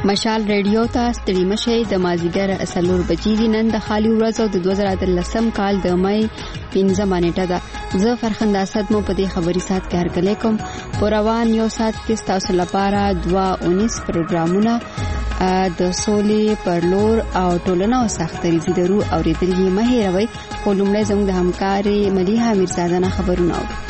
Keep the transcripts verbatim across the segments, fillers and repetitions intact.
مشال ریډیو ته ستړي مشي د مازیګر څلور بجې دي. نن د خالي ورځ او د دوه زره اتلسم کال د مې پنځمه نیټه ده. زه فرخنده اسد مو په دې خبري سات کې هرکلی کوم. په روان یو سات کې تاسو لپاره دوه اونیس پروګرامونه د سولې پرلور او ټولنه او سختري درو اوریدلې مه هېروئ. خو لومړی زموږ د همکاري ملیحه میرزاده نه خبرونه اورو.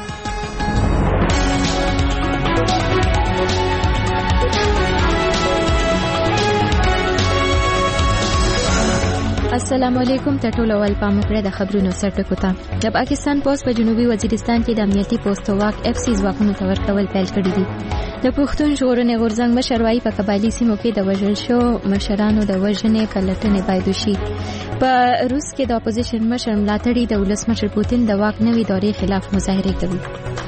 السلام علیکم. ټولو ول پام وکړئ د خبرونو سرټکو ته. د پاکستان پولیس په جنوبي وزیرستان کې د امنیتي پوسټ واک اف سی ځواکونو ته ورکول پیل کړی دي. د پښتون ژغورنې غورځنګ مشر وايي په قبایلي سیمو کې د وژل شو مشرانو د وژنې کلټنې باید وشي. په روس کې د اپوزیشن مشر ملاتړي د ولسمشر پوتین د واک نوې دورې خلاف مظاهره کوي.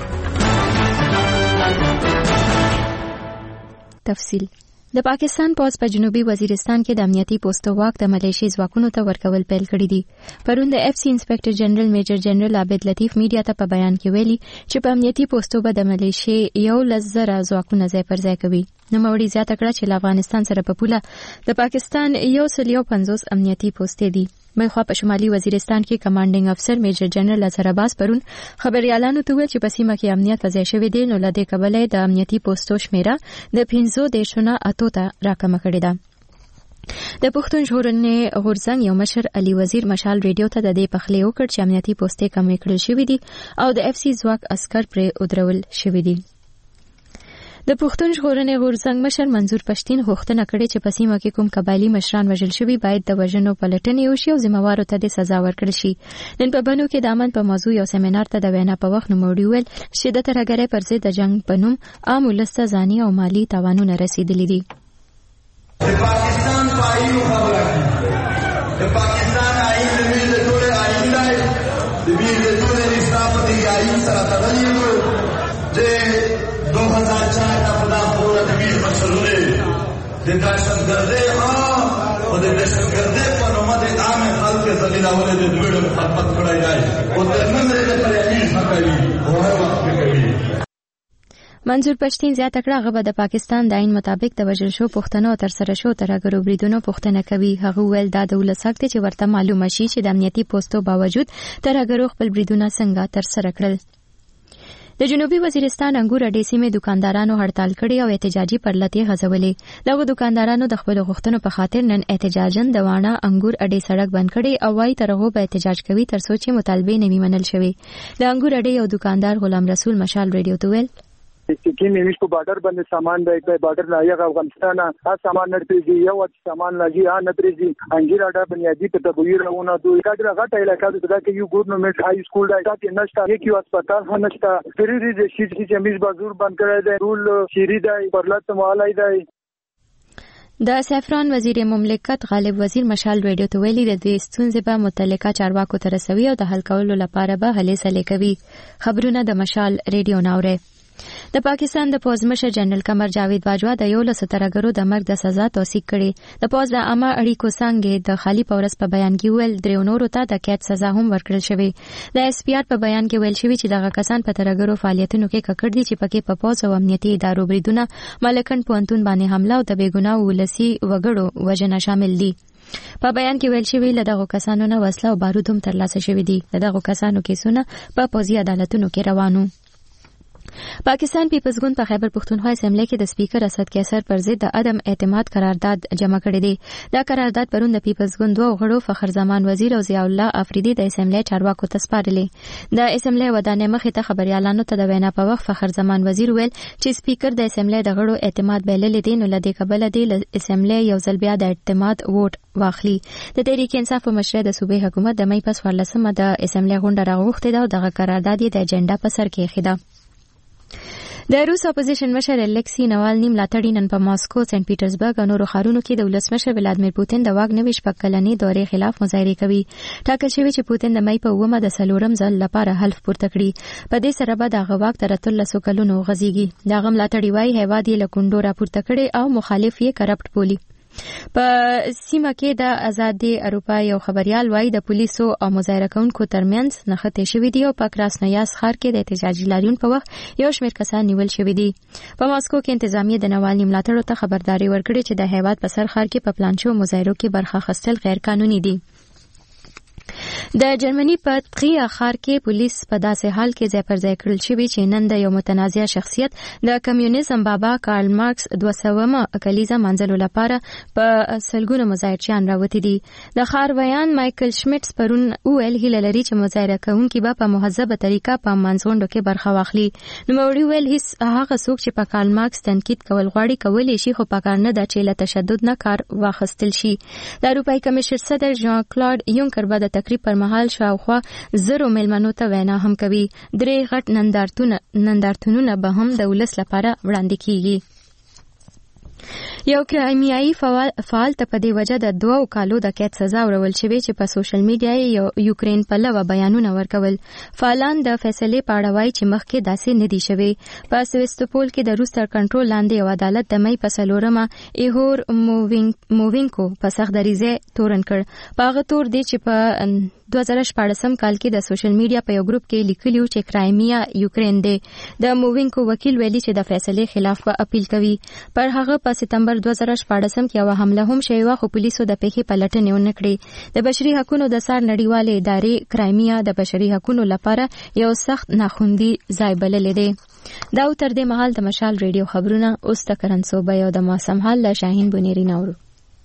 تفصیل د پاکستان پولیس په جنوبي وزیرستان کې د امنیتي پوسټ واک د ملیشي ځواکونو ته ورکول پیل کړی دي. پرون د اف سی انسپکټر جنرال میجر جنرال عابد لطیف میډیا ته په بیان کې ویلي چې په امنیتي پوسټو به د ملیشي یو لزر ځواکونه ځای پر ځای کوي. نو موري زیاته کړه چې افغانستان سره په پوله د پاکستان یو سل یو پنځوس امنیتي پوسټ دي. مخه په شمالي وزیرستان کې کمانډینګ افسر میجر جنرال اظهر عباس پرون خبريالانو ته ویل چې په سیمه کې امنیت وضع شوی دی. نو لدې کبله د امنیتي پوسټو شمیره د پنځو دیشونه اتو ته راکمه کړې ده. د پښتون ژغورنې غورځنګ یو مشر علي وزیر مشال ریډیو ته د دې پخلی وکړ چې امنیتي پوسټې کمې کړل شوې دي او د اف سی ځواک عسكر پرې ودرول شوی دي. د پښتون ژغورنې غورځنګ مشر منظور پښتين غوښتنه کړې چې په سیمه کې کوم قبایلی مشران وژل شوي باید د وژنو پلټنې وشي او ذمہوارو ته د سزا ورکړل شي. نن په بنو کې د امن په موضوع یو سیمینار ته د وینا په وخت نوموړي ویل چې د ترهګرۍ پر ضد د جنگ په نوم عام ولس ته ځاني او مالی تاوانونه رسیدلي دي. د پاکستان پایو خبره د پاکستان آئین د ویل ټول آئین دی د ویل ټول نصاب دی آئین سره تړلی دی. د دو ہزار چار کا خدا پورا طویل مسئلے د دہشتگردی عام اور د دہشتگردی پر امت عام خلق کے ذلیل والے د دوڑ خدمت کړای دی او د نن د پریمیز مکوي او هر وخت کوي. منظور پښتين زیاته کړه هغه د پاکستان د عین مطابق د وژل شو پښتنو تر سره شو ترګرو بریدونو پښتنه کوي. هغه ویل دا د ولساکت چې ورته معلومه شي چې د امنیتي پوسټو باوجود ترګرو خپل بریدونه څنګه تر سره کړل. د جنوبي وزیرستان انګور اډې سیمې دکاندارانو هړتال کړي او احتجاجي پرلتې غځولې. دغه دکاندارانو د خپل غوښتنو په خاطر نن احتجاجن د وانه انګور اډې سړک بند کړي او وايي ترغه به احتجاج کوي تر څو چې مطالبه نه منل شوي. د انګور اډې یو دکاندار غلام رسول مشال ریډیو ته ویل چې نیمش په بارډر باندې سامان دی په بارډر نه یو افغانستان ها سامان نرپېږي یو سامان لږی ها نترېږي انګیر اډه بنیادی په تبویر راونه دوی کډه غټه علاقه ده چې یو ګورنمنت هاي سکول دی چې نشته یو هسپتال هم نشته ضروري دي چې میز بازور بند کړی دی رول شيری دی پرلط موالای دی. د سیفران وزیر مملکت غالب وزیر مشال ریډیو ته ویلي د دې ستونزې په متعلقه چارواکو ته رسوي او د حل کولو لپاره به هلې سلې کوي. خبرونه د مشال ریډیو ناوره. د پاکستان د پوز مشر جنرال قمر جاوید باجوا د یو لس ترګرو د مرګ د سزا توثیق کړي. د پوز د عامه اړیکو څنګه د خالی پورس په بیان کې ویل درې نورو ته د قید سزا هم ورکړل شوی. د اس پی آر په بیان کې ویل شوی چې دغه کسان په ترګرو فعالیتونو کې ککړ دي چې پکې په پوز او امنیتي ادارو بریدونه ملکن پونتون باندې حمله او د بیګناه ولسی وګړو وژنه شامل دي. په بیان کې ویل شوی له دغه کسانو نه وسله او بارود هم ترلاسه شوی دي. دغه کسانو کیسونه په پوزي عدالتونو کې روانو. پاکستان پیپلز ګوند په خیبر پښتونخوا اسمبلی کې د سپیکر اسد کیسر پر ضد د عدم اعتماد قرارداد جمع کړی دی. دا قرارداد پرون د پیپلز ګوند دوه غړو فخر زمان وزیر او ضیاء الله افریدي د اسمبلی چارواکو ته سپارلې. د اسمبلی ودانې مخې ته خبريالانو ته د وینا په وخت فخر زمان وزیر ویل چې سپیکر د اسمبلی د غړو اعتماد بایللې دي نو لدې قبل دی اسمبلی یو ځل بیا د اعتماد ووټ واخلي. د تحریک انصاف په مشرۍ د صوبې حکومت د مې په څوارلسمه د اسمبلی غونډه راغوښتې ده او دغه قرارداد یې د اجنډا په سر کې ایښی ده. د روس اپوزیشن مشر الکسی نوالني ملاتړي نن په ماسکو، سنت پیټرزبرګ او نورو ښارونو کې د ولسمشر ولادیمیر پوتین د واک نوي شپږ کلنې دورې خلاف مظاهرې کوي. ټاکل شوی چې پوتین د مې په اوومه د څلورم ځل لپاره حلف پورته کړي. په دې سره به دغه واک تر اتلسو کلونو غځېږي. دغه ملاتړي وايي هیواد یې له کونډو راپورته کړي او مخالف یې کرپټ بولي. په سیمه کې د آزادي اروپا یو خبريال وایي د پولیسو او مظاهره کوونکو ترمنځ نښتې شوې دي او په کراسنویاس ښار کې د احتجاجي لاریون په وخت یو شمېر کسان نیول شوي دي. په ماسکو کې انتظامیه د نوالني ملاتړو ته خبرداري ورکړې چې د هیواد په سر ښار کې په پلان شوو مظاهرو کې برخه اخیستل غیر قانوني دي. د جرمني په تقیه ښار کې پولیس په داسې حال کې ځای پر ځای کړل شوي چې نن د یو متنازع شخصیت د کمیونیزم بابا کارل مارکس دوه سومه کلیزه منځلو لپاره په سلګونه مظاهرچیان راوتي دي. د ښار ویان مایکل شمیټس پرون وویل هیله لري چې مظاهره کوونکي به په مهذبه طریقه په منځغونډو کې برخه واخلي. نوموړي ویل هیڅ هغه څوک چې په کارل مارکس تنقید کول غواړي کولی شي خو په کار نه ده چې له تشدد نه کار واخیستل شي. د اروپایي کمیشن صدر ژان کلاډ یونکر به د تقریب پر مهال شاوخوا زرو میلمنو ته وینا هم کوي. درې غټ نندارتونونه به هم د ولس لپاره وړاندې کیږي. یو کرایمیایي فعال ته په دې وجه د دوو کالو د قید سزا ورول شوې چې په سوشل میډیا یې یوکرین په لوه بیانونه ورکول. فعالان د فیصلې په اړه وایي چې مخکې داسې نه دي شوې. په سویستوپول کې د روس تر کنټرول لاندې یو عدالت د مۍ په څلورمه ایهور مووینکو په سخت دریځ تورن کړ. په هغه تور دی چې په دوه زره شپاړسم کال کې د سوشل میډیا په یو ګروپ کې لیکلیو چې کرایمیا یوکرین دی. د مووینکو وکیل ویلي چې د فیصلې خلاف به اپیل کوي. پر هغه په سپتمبر دوه زره شپاړسم کې یو حمله هم شوې وه خو پولیسو د پیښې پلټنې ونه کړې. د بشري حقوقو د څار نړیوالې ادارې کرایمیا د بشري حقوقو لپاره یو سخت ناخوندي ځای بللی دی. دا تر دې مهال د مشال ریډیو خبرونه اوس د کرنسوبه او د موسم حال له شاهین بنيري نورو.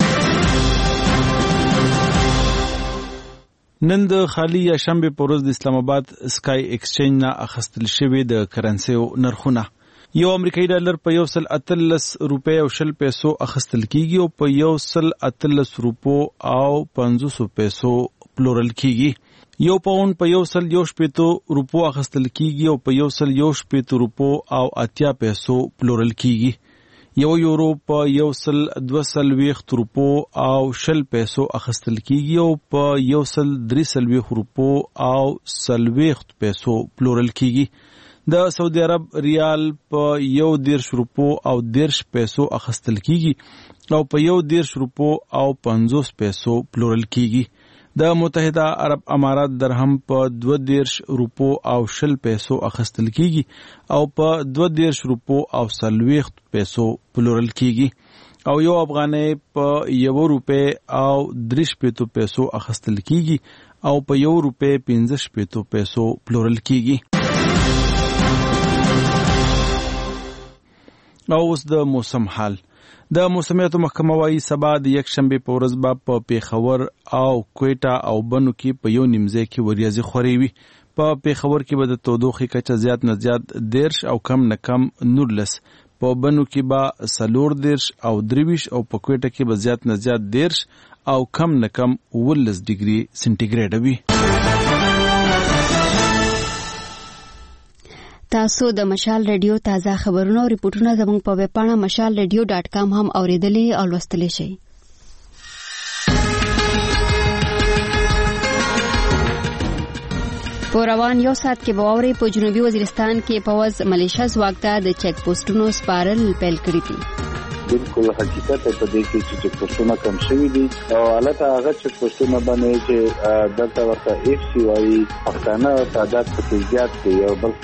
نن د خالی یا شنبه په ورځ د اسلام آباد سکای ایکسچینج نه اخیستل شوی د کرنسیو نرخونه. یو امریکایي ډالر په یو سل اتلس روپۍ او شل پیسو اخیستل کیږي او په یو سل اتلس روپو او پنځوس پیسو پلورل کیږي. یو پاوند په یو سل یو شپېتو روپو اخیستل کیږي او په یو سل یو شپېتو روپو او اتیا پیسو پلورل کیږي. یو یورو په یو سل دوه څلوېښت روپو او شل پیسو اخیستل کیږي او په یو سل درې څلوېښت روپو او څلوېښت پیسو پلورل کیږي. د سعودي عرب ریال په یو دیرش روپو او دیرش پیسو اخیستل کیږي او په یو دیرش روپو او پنځوس پیسو پلورل کیږي. د متحده عرب امارات درهم په دوه دیرش روپو او شل پیسو اخیستل کیږي او په دوه دیرش روپو او څلوېښت پیسو پلورل کیږي او یو افغانۍ په یو روپۍ او درې شپېتو پیسو اخیستل کیږي او په یو روپۍ پنځه شپېتو پیسو پلورل کیږي. او اوس د موسم حال. د موسمیاتو محکمه وايي سبا د یک شنبه په ورځ به په پیښور او کوټا او بنو کې په یو نیمځای کې وریځې خوري وي. په پیښور کې به د تودوخې کچه زیات نه زیات دیرش او کم نه کم نورلس، په بنو کې به څلور دیرش او درویش او په کوټا کې به زیات نه زیات دیرش او کم نه کم اوولس ډیګري سنټیګریډ وي. تاسو د مشال ریډیو تازه خبرونه او ریپورتونه زموږ په ویب پاڼه مشال ریډیو ډاټ کام هم اوریدلې او لوستلی شئ. په روان یو ساعت کې به واورئ په جنوبي وزیرستان کې پوځ ملیشه ځواک ته د چیک پوسټونو سپارل پیل کړي دي. بالکل حقیقت په دې کې چې چیک پوسټونه کم شوي دي او البته هغه چیک پوسټونه باندې چې دلته ورته اف سی وايي پښتانه تعداد پکې زیات دی. او بل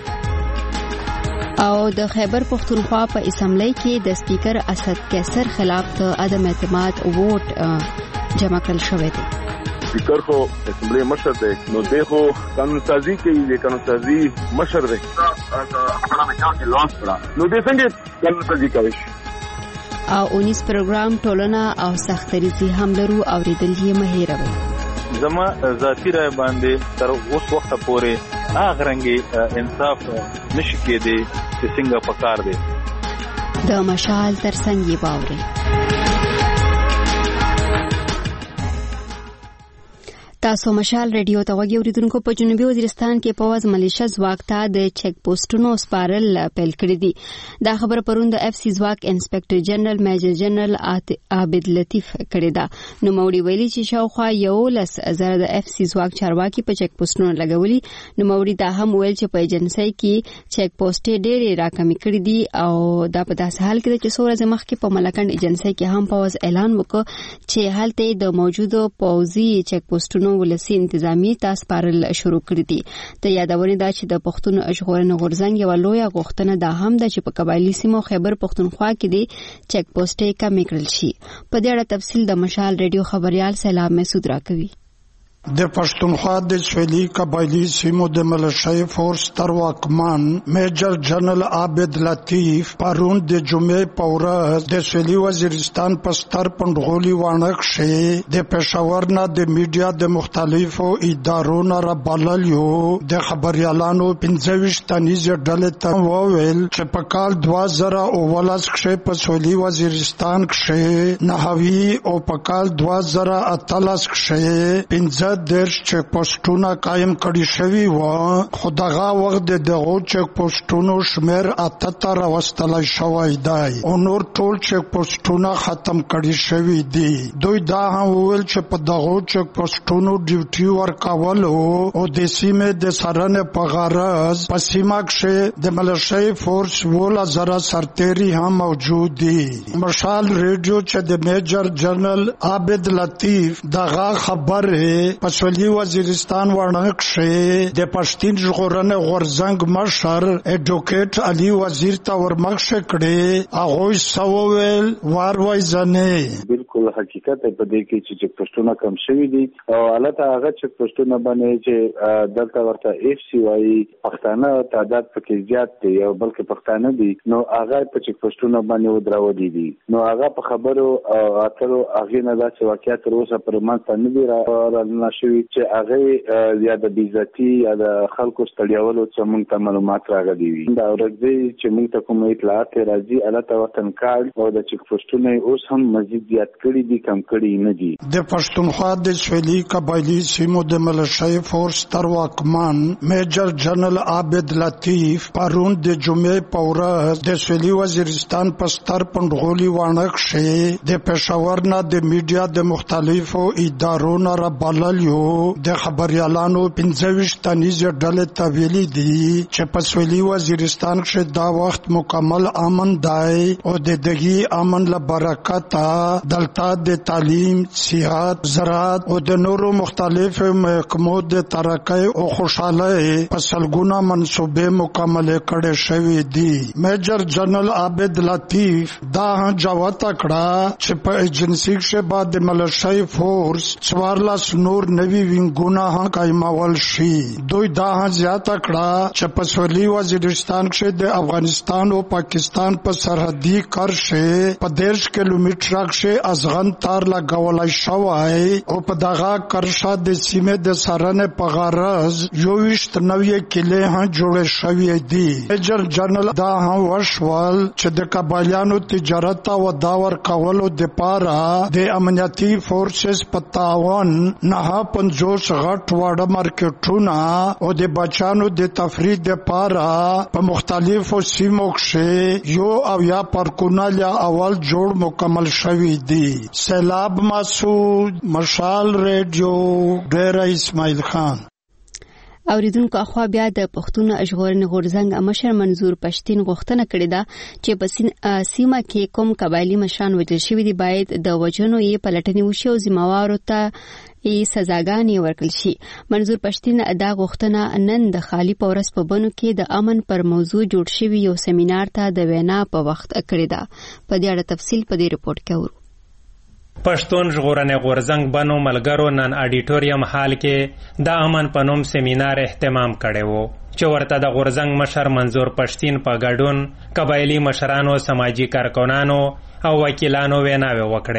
او د خیبر پختونخوا په اسمبلی کې د سپیکر اسد کیسر خلاف د عدم اعتماد ووټ جمع کړل شوی دی. سپیکر خو اسمبلی مشر دی نو دغه قانون سازي کوي، د قانون سازي مشر دی. خپل مچا کې لاس کړه نو د څنګه قانون سازي کوي. او اونیس پروګرام ټولنه او سختريزي هم لرو او ریدل یې مهیروي. زما ذاتی رای باندې تر اوس وخت پورې هغه رنګي انصاف نشي کېدی چې څنګه پکار دی. د مشال ترڅنګ یې باوري. تاسو مشال ریډیو ته وګورئ. اوریدونکو په جنوبي وزیرستان کې پوز ملیشه ځواک ته د چک پوسټونو سپارل پیل کړی دي. دا خبر پرون د اف سی ځواک انسپکټر جنرال میجر جنرال عابد لطیف کړی دا. نو موري ویلي چې شاوخوا یو لس زره د اف سی ځواک چارواکي په چک پوسټونو لګولي. نو موري دا هم ویل چې په ایجنسي کې چک پوسټ ډېرې راکمې کړې دي او دا په داسې حال کې چې څو ورځې مخکې په ملکند ایجنسي کې هم پوز اعلان وکړ چې هلته د موجوده پوزي چک پوسټونو ولسی انتظامی تاسو پارل شروع کړی دي. ته یادونه دا چې د پښتون ژغورنې غورځنګ یو لوی غوښتنه ده هم د چې په قبایلی سیمو خیبر پښتونخوا کې دي چک پوسټې کمې کړل شي. په دې اړه تفصیل د مشال ریډیو خبريال سلام مسعود راکوي. د پښتونخوا د سویلي قبایلی سیمو د ملشای فورس تر واکمن میجر جنرال عابد لطیف پرون د جمعې په ورځ د سویلي وزیرستان په ستر پندغولي وانق شه د پېښور نه د میډیا د مختلفو ادارو نه رابللیو د خبريالانو پنځه ویشت تنیزه ډلې ته وویل چې په کال دوه زره اوولس کې په سویلي وزیرستان کې نهوي او په کال دوه زره اتلس کې پنځه درش چک پوسټونه قائم کړي شوی و. خدغه وخت د دغه چک پوسټونو شمیر اته تر واستلای شوی دی او نور ټول چک پوسټونه ختم کړي شوی دي. دوی دا هم ویل چې په دغه چک پوسټونو ډیوټي ورکول او د سیمې د سرنه په غرض په سیمه کې د ملشای فورس ولا زره سرتيري هم موجود دي. مشال ریډیو چې د میجر جنرال عابد لطیف دغه خبره په سویلي وزیرستان وړاندې شه د پښتون ژغورنې غورځنګ مشر اډوکیټ علي وزیر ته ورمخ کړي. هغه سوویل واروي ځنه بالکل حقیقت په دې کې چې چک پوسټونه کم شوي دي او البته هغه چک پوسټونه باندې چې دلته ورته اف سی وايي پښتانه تعداد پکې زیات دی او بلکې پښتانه دي نو هغه په چک پوسټونه باندې ودراوړي دي. نو هغه په خبرو اترو هغه نه دا چې واقعیت تر اوسه پر مانځ نه دی را شوی چې هغه یا د بیزتی یا د خلکو ستړیولو څخه موږ ته معلومات راغلي وي. دا ورځي چې موږ ته کوم اطلاعات راځي البته وطن کارت او د چک پوسټونه اوس هم مزید زیات کړي دي کم کړي نه دي. د پښتونخوا د سویلي قبایلی سیمو د ملشای فورس تر واکمن میجر جنرال عابد لطیف پرون د جمعې په ورځ د سویلي وزیرستان په ستر پندغولي وانق شه د پېښور نه د میډیا د مختلفو ادارو نه رابلل د خبريالانو پنځه ویشت تنیزه ډلې ته ویلي دي چې په سویلي وزیرستان کې دا وخت مکمل امن دی او د دغه امن له برکته دلته د تعلیم، صحت، زراعت او د نورو مختلفو محکمو د ترقۍ او خوشحالۍ په سلګونه منصوبې مکمل کړي شوې دي. میجر جنرال عابد لطیف دا جواب کړه چې په ایجنسی کې بعد د ملشای فورس څوارلس نور نوی وینګونه هم قائمول شي. دوی دا هم زیاته کړه چې په سویلي وزیرستان کې د افغانستان او پاکستان په سرحدي کرښه په دیرش کیلومتره کې ازغن تار لګولای شوی او په دغه کرښه د سیمې د سرنه په غرض یو ویشت نوې کلې هم جوړې شوې دي. میجر جنرال دا هم وشول چې د قبایلیانو تجارت او داور کولو د پاره د امنیتي فورسز په تعاون نه پنځوس غټ واړه مارکیټونه او د بچانو د تفریح لپاره په مختلفو سیمو کې یو او یا پارکونه لا اول جوړ مکمل شوی دي. سیلاب مسعود مشال ریډیو ډیر اسماعیل خان. اوریدونکو اخوا بیا د پښتون ژغورنې غورځنګ مشر منظور پښتين غوښتنه کړې ده چې په سیمه کې کوم قبایلی مشران وژل شوي دي باید د وجنو یې پلټنې وشي او ذمہوارو ته یې سزاګانې ورکړل شي. منظور پښتين دا غوښتنه نن د خالی پورس په بنو کې د امن پر موضوع جوړ شوی یو سیمینار ته د وینا په وخت کړی ده. په دې اړه تفصیل په دې رپورت کې ورو. پښتون ژغورنې غورځنګ بنو ملګرو نن اډیټوریم حال کې د امن په نوم سیمینار اهتمام کړی وو چې ورته د غورځنګ مشر منظور پښتين په ګډون قبایلی مشرانو، سماجی کارکنانو او وکیلانو ویناوې وکړې.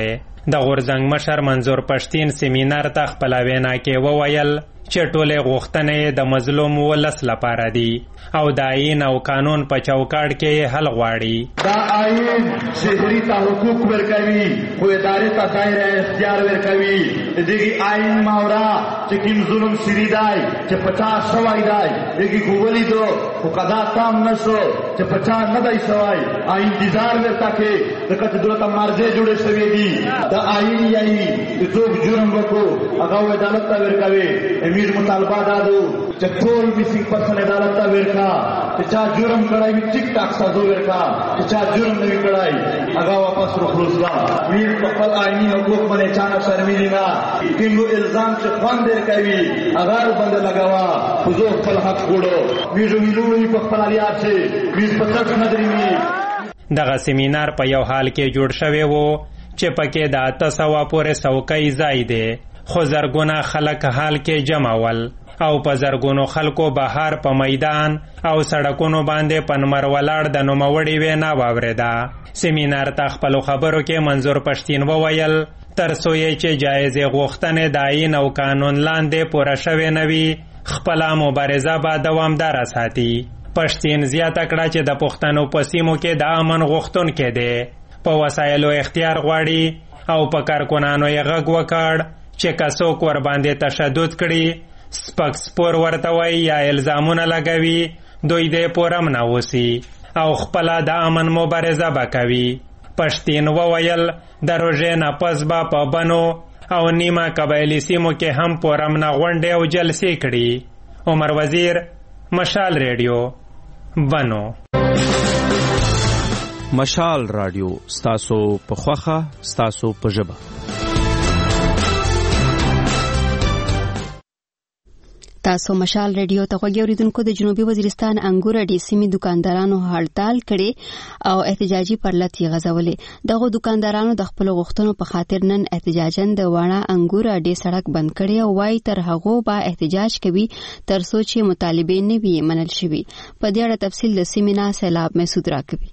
د غورځنګ مشر منظور پښتین سیمینار ته خپل وینا کې وویل چې ټولې غوښتنې د مظلوم ولس لپاره دي او د آئین او قانون په چوکاټ کې حل غواړي. دا آئین شهري ته حقوق ورکوي خو ادارې ته دایره اختیار ورکوي. دغه آئین ماورا چې کوم ظلم شری دی چې پچاس شوی دی دغه خو ولیدو خو قضا تام نشو چې پچاس نه دی شوی انتظار ورته کې د کته دولت مرزه جوړې شوې دي. دا آئین یعنی چې څوک جرم وکړو هغه عدالت ته ورکوي. امیر مطالبه دادو چې ټول میسینګ پرسن عدالت ته ورکا چې چا جرم کړای وي ټیک ټاک سزا ورکا چې چا جرم نه کړای هغه واپس روخلوسلا. ویر په خپل آئینی حقوق باندې چانه شرمېږي نه کوم الزام چې خوان در کوي هغه باندې لگاوا حضور خپل حق وړو. ویژو ویلوی په خپل اړیا چې ویر په تک نه درېږي. دغه سیمینار په یو حال کې جوړ شوی وو چې پکې د اته سوه پورې څوکۍ ځای دی خو زرګونه خلک حال کې جمع ول او په زرګونو خلکو بهار په میدان او سړکونو باندې پنمر ولاړ د نوموړي وینا واورېده. سیمینار ته خپلو خبرو کې منظور پښتین وویل تر څو یې چې جایزې غوښتنې د آئین او قانون لاندې پوره شوې نه وي خپله مبارزه به دوامداره ساتي. پښتین زیاته کړه چې د پښتنو په سیمو کې د امن غوښتونکی دی په وسایلو اختیار غواړي او په کارکنانو یې غږ وکړ چې که څوک ورباندې تشدد کړي سپک سپور ورته وایي یا الزامونه لګوي دوی دې پورم نه اوسي او خپله د امن مبارزه به کوي. پښتین وویل د روژې نه پس به په بنو او نیمه قبایلي سیمو کې هم پورم نه غونډې او جلسې کړي. عمر وزیر، مشال ریډیو، بنو. مشال رادیو ستاسو په خوخه ستاسو په ژبه. تاسو مشال ریډیو ته غوږی اوریدونکو. د جنوبي وزیرستان انګور ډي سیمې دکاندارانو هړتال کړي او احتجاجي پرلط یې غځولې. دغه دکاندارانو د خپل غوښتنو په خاطر نن احتجاجن د واڼه انګور ډي سړک بند کړي او وايي تر هغه به احتجاج کوي تر څو چې مطالبه نه وي منل شوي. په دې اړه تفصیل د سیمې نه سیلاب مسعود راکوي.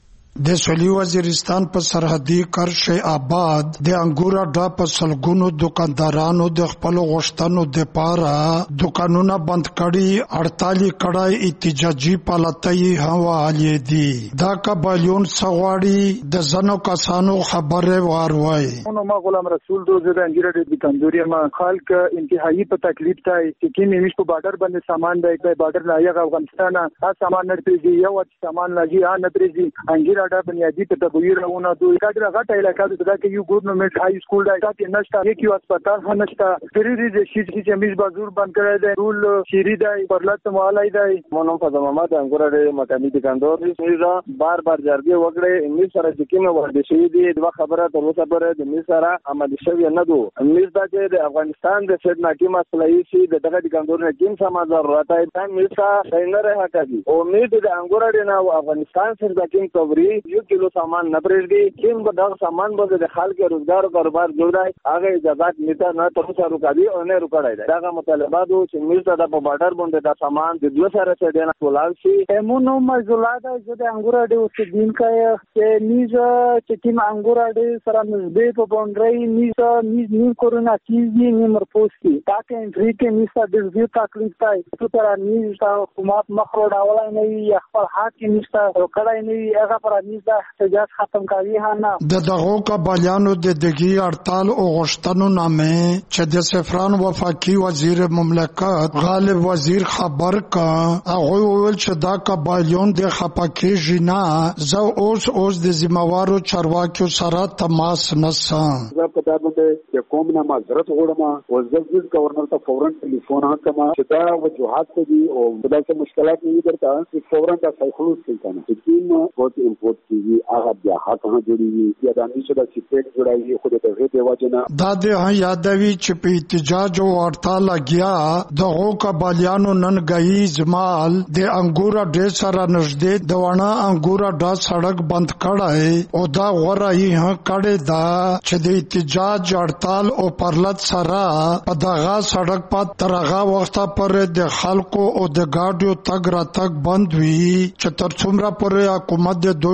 د سویلي وزیرستان په سرحدي کرش آباد د انګورا ډا په سلګونو دکاندارانو د خپل غوښتنو د پاره دکانونه بند کړي هړتال کړای احتجاجي پالتای حواله دي. دا قبایلون سغواړي د زنو کسانو خبره واروي. نو ما غلام رسول دوزه د انګورا د دکاندوري ما خلک انتهایی په تکلیف تای چې کې میمش په بارډر باندې سامان دی په بارډر لایق افغانستان ها سامان نړۍ یو سامان لګي ها نړۍ انګورا دا بنیادی ته تبویر راونه دوی کاډه غټه علاقه ده چې یو ګورنمنت های سکول دی تاسو نشته یک یو هسپتال هم نشته فریری د شي چې میز بازور بند کړی دی رول شيری دی پرلط موالای دی. مونږ په زمامه د انګور د مکاني دکاندار دي چې بار بار جرګه وکړي می سره چې کومه ورده شي دي د خبره تر اوسه پورې د می سره عمل شوی نه دو. می دا چې د افغانستان د سید ناکي مسلې شي د دغه دکاندار نه کوم سم ضرورت دی می سره نه راځي کوي امید د انګور د افغانستان سره د کوم توبري یو کیلو سامان نه پرېږدي کوم به دغه سامان به د خلک روزګار او کاروبار جوړای هغه اجازه نیته نه تر اوسه روکاوي او نه روکړای دی. دغه مطالبه دو چې میرته د په بارډر باندې د سامان د دوه سره څه دی نه کولال شي. امونو مزولاده چې د انګور د اوسېدونکو چې میز چې کوم انګور د سره نږدې په باندې میز میز نیم کورونا چیزی نیم مرپوسکی تاکه انټری کې میز د دې تکلیف تای تو تر میز حکومت مخرو ډاولای نه وي خپل حق کې میز روکړای نه وي هغه پر میز د احتجاج ختم کوي نه د دغه قبایلانو د دګي هړتال او غشتنو نامه چې د سفران وفاقي وزیر مملکت غالب وزیر خبر کا هغه ویل چې دا قبایلون د خپاکي جنا زو اوس اوس د ذمہوارو چارواکیو سره تماس نسان. زه په دا باندې کوم نه معذرت غواړم او زه گورنر ته فورا ټلیفون وکم چې دا وجوهات دي او دا څه مشکلات نه درته چې فورا دا خلاص کړي کنه چې کوم کوټ امپورټ کیږي هغه بیا حق نه جوړیږي یا د انیشو د سیپټ جوړایي خو د دغه دی وجنه دا د یادوي چې په احتجاج او هړتال لګیا دغه قبایلانو نن غي زمال د انګورا ډېر سره نږدې د واڼه انګورا دا سړک بند کړای او دا غوړای ها کړي دا چې د احتجاج هړتال او پرلط سره په دغه سړک په ترغه وخت پر د خلکو او د ګاډیو تګ را تګ بند وي چې تر څومره پر حکومت د دوی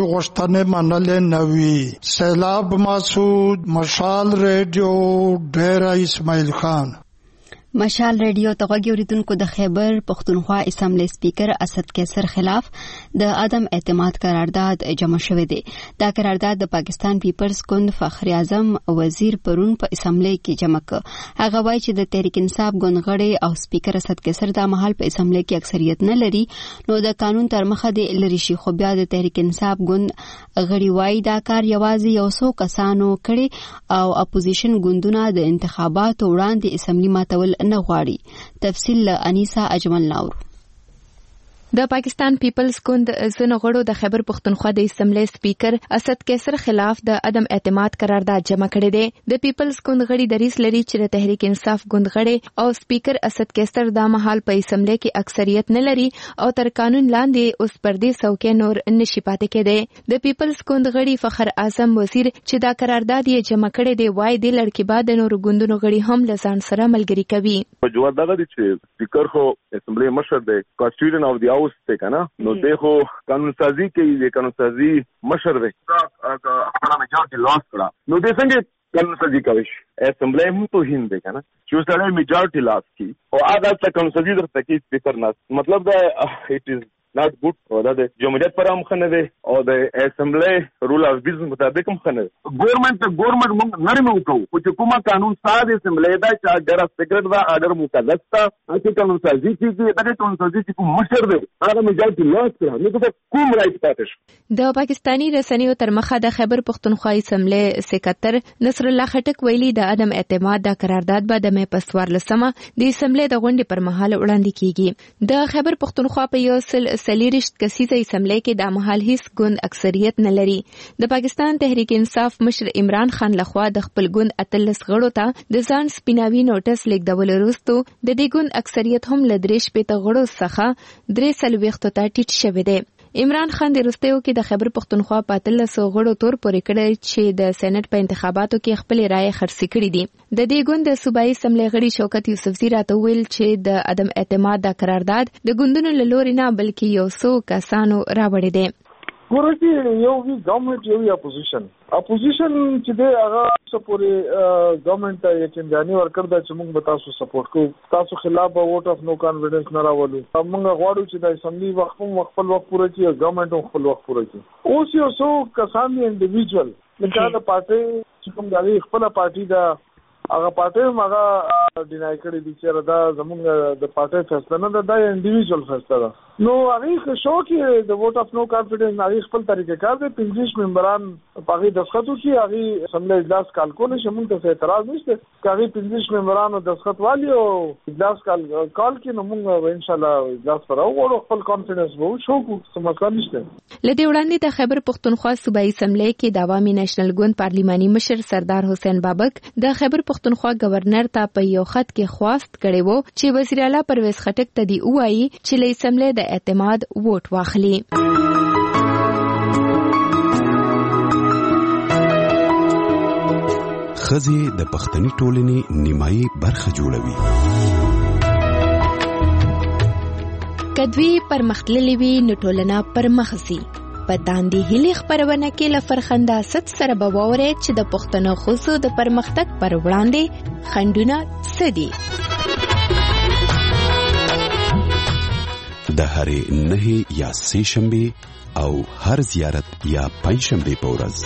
غوښتنې منلې نوي. سیلاب مسعود، مشال ریډیو، ډیره اسماعیل خان. مشال ریډیو ته غوږی اوریدونکو د خیبر پختونخوا اسمبلی سپیکر اسد کیسر خلاف د عدم اعتماد قرارداد جمع شوی دی. دا قرارداد د پاکستان پیپلز ګوند فخر اعظم وزیر پرون په اسمبلی کې جمع کړ. هغه وایي چې د تحریک انصاف ګوند غړي او سپیکر اسد کیسر د مهال په اسمبلی کې اکثریت نه لري نو د قانون تر مخه دی لري شي، خو بیا د تحریک انصاف ګوند غړي وایي دا کار یوازې یو څو کسانو کړي او اپوزیشن ګوندونه د انتخاباتو وړاندې اسمبلی ماتول نه غواړي. تفصیل انیسا اجمل نور. د پاکستان پیپلز ګوند ځینو غړو د خیبر پختونخوا د اسمبلی سپیکر اسد کیسر خلاف د عدم اعتماد قرارداد جمع کړی دی. د پیپلز ګوند غړي دریس لري چې د تحریک انصاف ګوند غړي او سپیکر اسد کیسر د مهال په اسمبلی کې اکثریت نه لري او تر قانون لاندې اوس پر دې څوکۍ نور نشي پاتې کېدی. د پیپلز ګوند غړي فخر اعظم وزیر چې دا قرارداد یې جمع کړی دی وایي د لړکی بعد نور ګوندونو غړي هم له ځان سره ملګری کوي. جواب دا دی چې سپیکر خو اسمبلی مشر دی، کانسټیټیوشن اف دی هاوس ته کنه نو دغه قانون سازی کوي، د قانون سازی مشر دی. خپل میجارټي لاس کړه نو د څنګه قانون سازی کوي. اسمبلی هم تو هند دی کنه چې سره میجارټي لاس کی او هغه څه قانون سازی درته کې سپیکر نه مطلب دا اټ از not good او دا د جمهوریت پر هم خنه دی او د اسمبلی رول اف بزنس مطابق هم خنه دی. ګورنمنت ګورنمنت موږ نرمه وکړو چې کومه قانون ساز اسمبلی دا چې اگر سیکرټ دا اگر مکلف تا چې قانون سازي چې دا قانون سازي چې کوم مشر دی هغه میجارټي لاس کړه نو دا کوم رائټ پاتې شو. د پاکستانی رسنیو تر مخه د خیبر پختونخوا اسمبلی سکرټر نصر الله خټک ویلي د عدم اعتماد د قرارداد بعد مې پسوار لسمه د اسمبلی د غونډې پر مهال وړاندې کیږي. د خیبر پختونخوا په یو سل سلیریشت کسیزه اسمبلی کې د مهال هیڅ ګوند اکثریت نه لري. د پاکستان تحریک انصاف مشر عمران خان لخوا د خپل ګوند اتلس غړو ته د ځان سپیناوي نوټس لیکدول وروسته د دې ګوند اکثریت هم لدریش په تغړو څخه درې سلويختو ته ټیټ شوی دی. عمران خان د وروستیو کې د خیبر پختونخوا په اتلس غړو تور پورې کړی چې د سېنات په انتخاباتو کې خپل رائے خرڅ کړي دي. د دې ګوند د صوبایي اسمبلی غړي شوکت یوسفزي راته ویل چې د عدم اعتماد د قرارداد د ګوندونو له لوري نه بلکې یو څو کسانو راوړی دی. ګورئ یو وی ګورنمنت یو وی اپوزیشن اپوزیشن چې دی هغه سپورې ګورنمنت ته یقیني ورکړ دا چې موږ به تاسو سپورټ کوو، تاسو خلاف به ووټ اف نو کانفیډنس نه راولو. موږ غواړو چې د اسمبلی وخت هم خپل وخت پوره کړي، ګورنمنت هم خپل وخت پوره کړي. اوس یو څو کسان دي انډیویډوال لکه د پارټي چې کوم دی خپل پارټي دا هغه پارټي هم هغه ډینای کړی دي چې دا زموږ د پارټي فیصله نه ده، دا انډیویډوال فیصله ده. نو هغه شو کې د ووټ اف نو کانفیډنس هغه خپل طریقې کار دی. پنځه ممبران په هغه دسخط وکړي، هغه اسمبلی اجلاس کال کول شي، موږ ته اعتراض نشته. هغه پنځه ممبرانو دسخط والی او اجلاس کال کال کې نو موږ ان شاء الله اجلاس پر او خپل کانفیډنس وو شو کو سمسا نشته. لدې وړاندې د خیبر پختونخوا صوبایي اسمبلی کې د عوامي نېشنل ګوند پارلیماني مشر سردار حسین بابک د خیبر پختونخوا گورنر ته په یو خط کې خواست کړی وو چې وزیر اعلی پرویز خټک ته دی وایي چې له اسمبلی د اعتماد ووټ واخلي. ښځې د پښتني ټولنې نیمایي برخه جوړوي. کدوی پرمختللې وي نو ټولنه پرمخ ځي. په داندې هلي خبرونه کې له فرخنده ست سره به واورئ چې د پښتنو ښځو د پرمختګ پر وړاندې خنډونه څه دي. د هرې نهې یا سې شنبې او هر زیارت یا پنځ شنبې په ورځ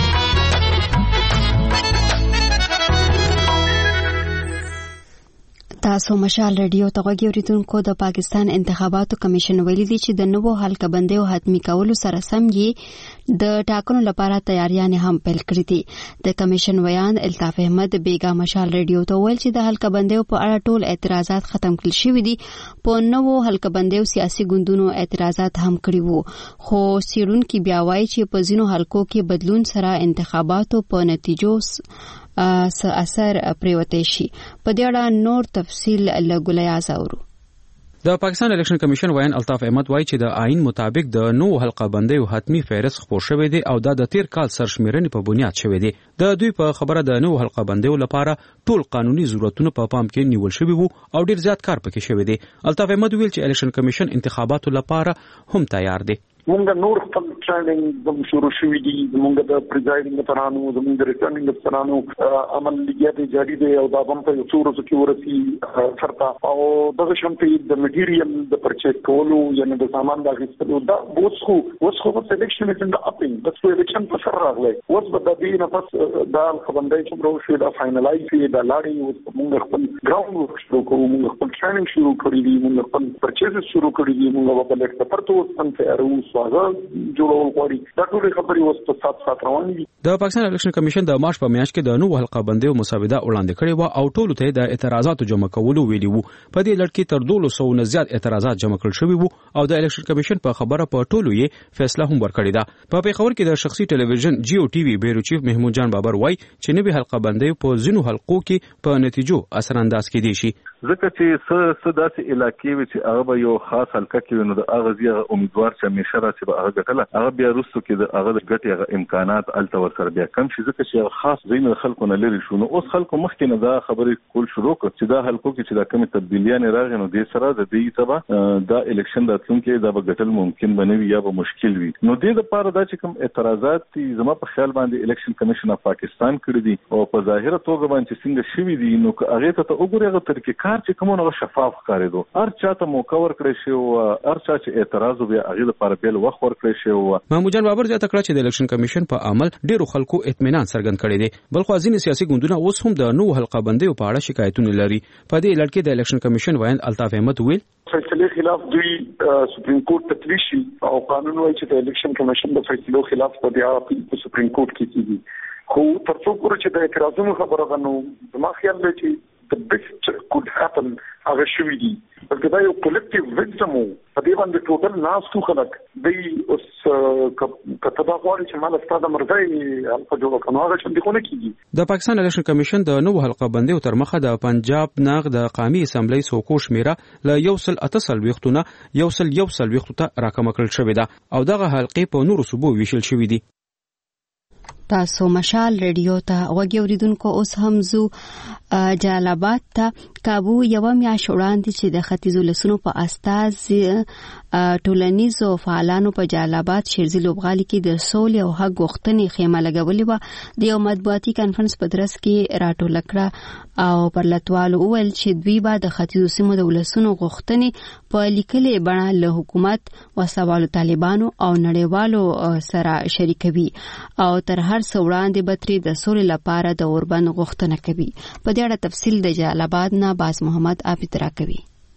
تاسو مشال ریډیو ته غوږی اوریدونکو. د پاکستان انتخاباتو کمیشن ویلي دی چې د نوو حلقه بندیو حتمی کولو سره سم یې د ټاکنو لپاره تیاریانې هم پیل کړې دي. د کمیشن ویان الطاف احمد بیگا مشال ریډیو ته ویل چې د حلقه بندیو په اړه ټول اعتراضات ختم کړل شوي دي. په نوو حلقه بندیو سیاسي ګوندونو اعتراضات هم کړي وو، خو څېړونکي بیا وایي چې په ځینو حلقو کې بدلون سره انتخاباتو په نتیجو س اثر پریوتې شي. په دې اړه نور تفصیل له ګلیا زاورو. د پاکستان الیکشن کمیشن وایي الطاف احمد وایي چې د آئین مطابق د نو حلقه بندیو حتمی فهرست خپور شوی دی او دا د تیر کال سرشمیرنې په بنیاد شوی دی. د دوی په خبره د نو حلقه بندیو لپاره ټول قانوني ضرورتونه په پام کې نیول شوی وو او ډیر زیات کار پکې شوی دی. الطاف احمد ویل چې الیکشن کمیشن انتخاباتو لپاره هم تیار دی. موږ نور خپل ټریننګ زموږ شروع شوی دي موږ د پریزایډینګ افسرانو زموږ د ریټرنینګ افسرانو عملیات جاری دي او دا هم په یو څو ورځو کې ورسي فرتا او دغه شانتي د میټیریال د پرچیز کولو یعنی د سامان د اخیستلو دا وڅخو وڅخو په سلیکشن کې د اپینګ د سلیکشن په سر راغلی اوس به د دې نه پس دا خبرندای چې برو شي دا فائنلایز شي دا لاړې اوس موږ خپل ګراوند ورک شروع کوو موږ خپل ټریننګ شروع کړی دي موږ خپل پرچیز شروع کړی دي موږ په لیکټ پرته اوس څنګه تیارو سواغه جوړول غواړي دا ټول خبرې اوس په سات سات روان دي د پاکستان الیکشن کمیشن د مارچ په میاشت کې د نوو حلقه بندي او مسابقه وړاندې کړې و او ټولو ته د اعتراضاتو جمع کولو ویلي وو په دې لړ کې تر دوه سوه نه زیات اعتراضات جمع کړل شوي وو او د الیکشن کمیشن په خبره په ټولو یې فیصله هم ورکړې ده په پیښور کې د شخصي ټلویزیون جیو ټي وي بیرو چیف محمود جان بابر وای چې نوې حلقه بندي په ځینو حلقو کې په نتیجو اثر انداز کې دي شي ځکه چې څه څه داسې علاقې وي چې هغه به یو خاص حلقه کې نو د هغه ځای امیدوار چې همیشه راشي به هغه ګټله هغه بیا وروسته کې د هغه د ګټې هغه امکانات هلته ورسره بیا کم شي ځکه چې خاص ځایونه د خلکو نه لرې شو نو اوس خلکو مخکې نه دا خبرې کول شروع کړ چې دا حلقو کې چې دا کومې تبدیلیانې راغلې نو دې سره د دې سبا دا الیکشن راتلونکی دا به ګټل ممکن به نه وي یا به مشکل وي نو دې لپاره دا چې کوم اعتراضات دي زما په خیال باندې الیکشن کمیشن اف پاکستان کړی دي او په ظاهره توګه باندې څنګه شوي دي نو هغه ته وګورئ هغه طریقې کار چې کومه شفاف ښکارېدو هر چاته موقع ورکړی شي او هر چا چې اعتراض وبیا هغه لپاره بیل وخت ورکړی شي او محمود جان بابر زیاته کړه چې د الیکشن کمیشن په عمل ډیرو خلکو اطمینان څرګند کړی دی بلخو ځینې سیاسي ګوندونه اوس هم د نوو حلقه بندیو په اړه شکایتونه لري په دې لړ کې د الیکشن کمیشن وایند الطاف احمد ویل فیصله خلاف دوی سپریم کورټ ته تللی شي او قانون وايي چې د الیکشن کمیشن د فیصلو خلاف په بیا په سپریم کورټ کې کیږي خو تر څو پورې چې د اعتراضونو خبره غنو زما خیال دی چې the best could happen هغه شوي دي بلکې دا یو کلیکټیو ویزډم و په دې باندې ټوټل ناستو خلک دوی اوس کته دا غواړي چې مال ستاسو مرګي الفا جوړ کنه هغه چې دغه نه کیږي د پاکستان الیکشن کمیشن د نوو حلقه بندي تر مخه د پنجاب ناغ د قومي اسمبلی سوکو شمیره ل یو سل اتصل وختونه یو سل یو سل وختو ته راکم کړل شوې ده او دغه حلقې په نورو صوبو ویشل شوې دي تاسو مشال ریډیو ته وګورئ اوریدونکو اوس هم زو جلال آباد ته کابو یو میاشت وړاندې چې د ختیځو لسونو په استاز ټولنیزو فعالانو په جلال آباد شیرزي لوبغالي کې د سولې او حق غوښتنې خیمه لګولې و د یو مطبوعاتي کانفرنس په درس کې راټول کړه او پر لټوالو وویل چې دوی به د ختیځو سیمو د ولسونو غوښتنې په لیکلې بڼه له حکومت وسوالو طالبانو او نړیوالو سره شریکوي او تر هر څو وړاندې بتري د سولې لپاره د اوربند غوښتنه کوي په دې اړه تفصیل د جلال آباد نه باز محمد عابد راکوي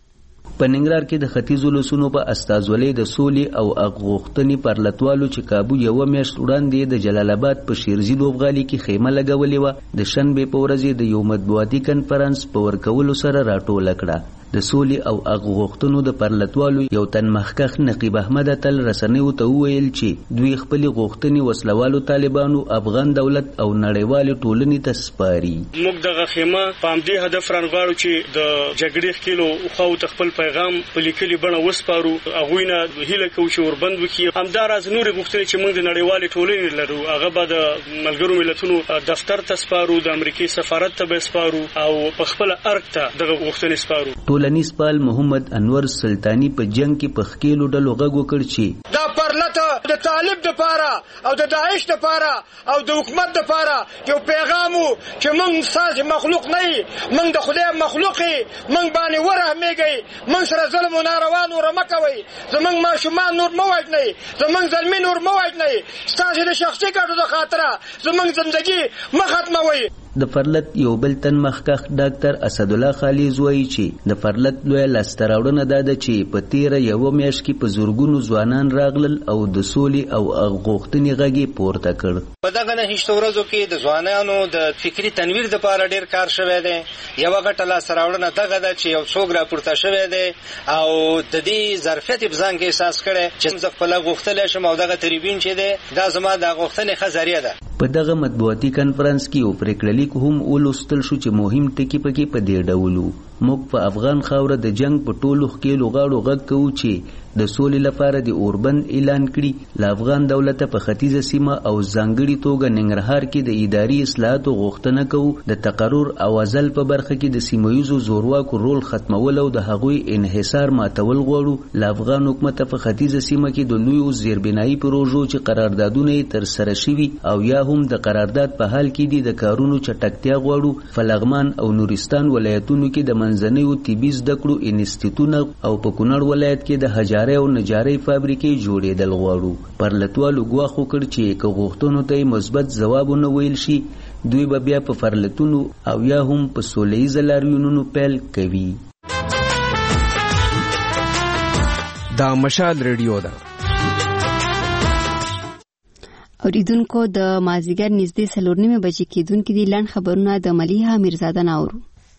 په ننګرهار کې د ختیځو لسونو په استازولۍ د سولې او غوښتنې پر لټوالو چې کابو یو میاشت وړاندې د جلال آباد په شیرزي لوبغالي کې خیمه لګولې و د شنبې په ورځ د یو مطبوعاتي کنفرانس په ورکولو سره راټول کړه د سولې او غوښتنو د پرلطوالو یو تن مخکخ نقیب احمد تل رسنیو ته وویل چې دوی خپل غوښتنې وسلوالو طالبانو افغان دولت او نړیوال ټولنې ته سپاري موږ د خیمه په همدې هدف رانغواړو چې د جګړې خلکو خو ته خپل پیغام په لیکلي بڼه وسپارو هغه نه هیله کوي چې وربند وکړي همداراز نور غوښتنې چې موږ د نړیوال ټولنې لرو هغه به د ملګرو ملتونو دفتر ته سپارو د امریکای سفارت ته به سپارو او په خپل ارګ ته د غوښتنې سپارو ټولنیز پال محمد انور سلطانی په جنگ کې په خکیلو ډلو غږ وکړ چې دا پرلته د طالب د پاره او د داعش د پاره او د حکومت د پاره یو پیغام چې موږ ساز مخلوق نه موږ د خدای مخلوق موږ باندې ورحمېږي موږ سره ظلم و ناروا نور مکوي زموږ ماشومان نور مو وژنئ زموږ ظلمي نور مو وژنئ ستاسو د شخصي ګټو د خاطره زموږ ژوندګي مه ختموئ د فرلت یو بل تن مخکخ ډاکټر اسد الله خالیز وایي چې د فرلت لوی لاستراوړنه ده چې په تیر یو میاشت کې په زورګونو ځوانان راغلل او د سولې او غوښتنې غږی پورته کړ په دغه نه هیڅ ورځو کې د ځوانانو د فکری تنویر د لپاره ډیر کار شوی دی یو غټه لاستراوړنه دغه ده چې یو څوک راپورته شوی دی او د دې ظرفیت په ځان کې احساس کړي چې زه خپل غوښتل شم او دغه تریبین چې دی دا زما د غوښتنې خزریه ده په دغه مطبوعاتي کانفرنس کې او پریکړلیک هم ولوستل شو چې مهم ټکی پکې په دې ډول موږ په افغان خاوره د جنگ په ټولو ښکیلو غاړو غږ کوو چې د سولې لپاره د اوربند اعلان کړي. له افغان دولت په ختیځه سیمه او ځانګړي توګه ننګرهار کې د اداري اصلاحاتو غوښتنه کوو د تقرر او ازل په برخه کې د سیمه‌ییزو زورواکو رول ختمول او د هغوی انحصار ماتول غواړو. له افغان حکومت په ختیځه سیمه کې د لویو زیربنایي پروژو چې قراردادونه یې ترسره شوي او یا هم د قرارداد په حال کې دي د کارونو چټکتیا غواړو. په لغمان او نورستان ولایتونو کې د منځنیو طبي زده کړو انسټیټونه او په کونړ ولایت کې د حجارې او نجارۍ فابریکې جوړېدل غواړو. پرلتوالو ګواښ وکړ چې که غوښتنو ته مثبت ځواب ونه ویل شي دوی به بیا په فرلتونو او یا هم په سوله ییزه لاریونونو پیل کوي. دا مشال ریډیو ده. اوریدونکو د مازیګر نږدې څلور نیمې بجې کېدونکې دي. لنډ خبرونه د ملیحه میرزاده ناورو.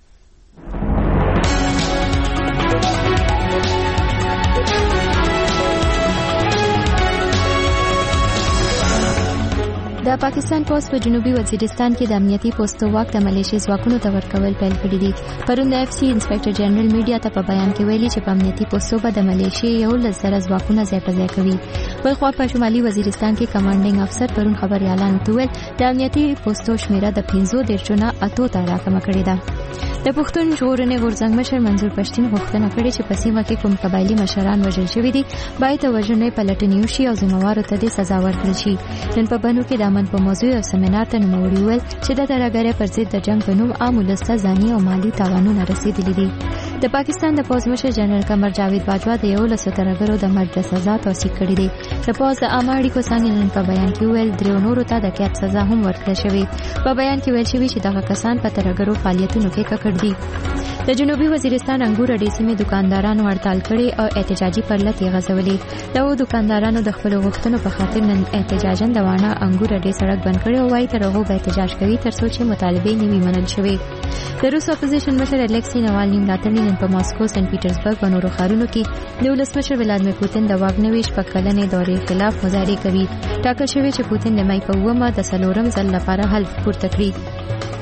د پاکستان پولیس په جنوبي وزیرستان کې د امنیتي پوستو واک د ملیشي ځواکونو ته ورکول پیل کړی دي. پرون د اف سی انسپکټر جنرال میډیا ته په بیان کې ویلي چې په امنیتي پوستو به د ملیشي یو لس زره ځواکونه ځای په ځای کوي. بلخوا په شمالي وزیرستان کې کمانډینګ افسر پرون خبريالانو ته ویل د امنیتي پوستو شمیره د پنځو دېرشو نه اتو ته راکمه کړې ده. د پښتون ژغورنې غورځنګ مشر منظور پښتين غوښتنه کړې چې په سیمه کې کوم قبایلی مشران وژل شوي دي باید وژنې پلټنې وشي او ذمہوارو ته دې سزا ورکړل شي. نن په بنو کې د امن په موضوع یو سیمینار ته نوموړي ویل چې د ترهګرۍ پر ضد د جنگ په نوم عام ولس ته ځاني او مالي تاوانونه رسېدلي دي. د پاکستان د پوځ مشر جنرال قمر جاوید باجوا د یولسو ترهګرو د مرګ د سزا توصیه کړې ده. د پوځ د عامه اړیکو څانګې نن په بیان کې ویل درېو نورو ته د قید سزا هم ورکړل شوې. په بیان کې ویل شوي چې دغه کسان په ترهګرو فعالیتونو کې ککړ دي. د جنوبي وزیرستان انګور اډې سیمې دکاندارانو هړتال کړي او احتجاجي پرلط یې غځولې. دغو دکاندارانو د خپلو غوښتنو په خاطر نن احتجاجاً د واڼه انګور اډې سړک بند کړی او وايي تر هغو به احتجاج کوي تر څو چې مطالبې نه وي منل شوې. د روس اپوزیشن مشر الیکسی ناوالني ملاتړي نن په ماسکو سنت پیټرزبرګ او نورو ښارونو کې د ولسمشر ولادیمیر پوتین د واک نوي شپږ کلنې دورې خلاف مظاهرې کوي. ټاکل شوې چې پوتین د مای په اوومه د څلورم ځل لپاره حلف پورته کړي.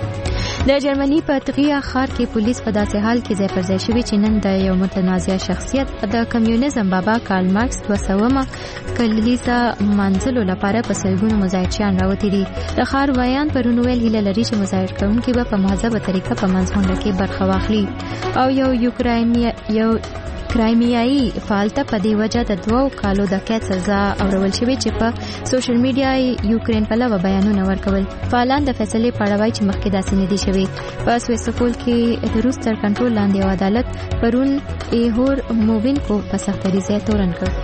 د جرمني په تغیا ښار کې پولیس په داسې حال کې ځای پر ځای شوي چې نن د یو متنازع شخصیت د کمیونیزم بابا کارل مارکس دوه سومه کلیزه منځلو لپاره په سلګونو مظاهرچیان راوتي دي. د ښار ویان پرون ویل هیله لري چې مظاهر کوونکي به په مهذبه طریقه په منځغونډه کې برخه واخلي او یو یوکرائني یو کرایمیایي فعالته په دې وجه د دوو کالو د قید سزا اورول شوې چې په سوشل میډیا یوکرين پلوه بیانونه ورکول. فعالان د فیصلې په اړه وایي چې مخکې داسې نه دي شوي. په سویسپول کې د روس تر کنټرول لاندې یو عدالت پرون ایهور موبینکو په سختري ځای تورن کړ.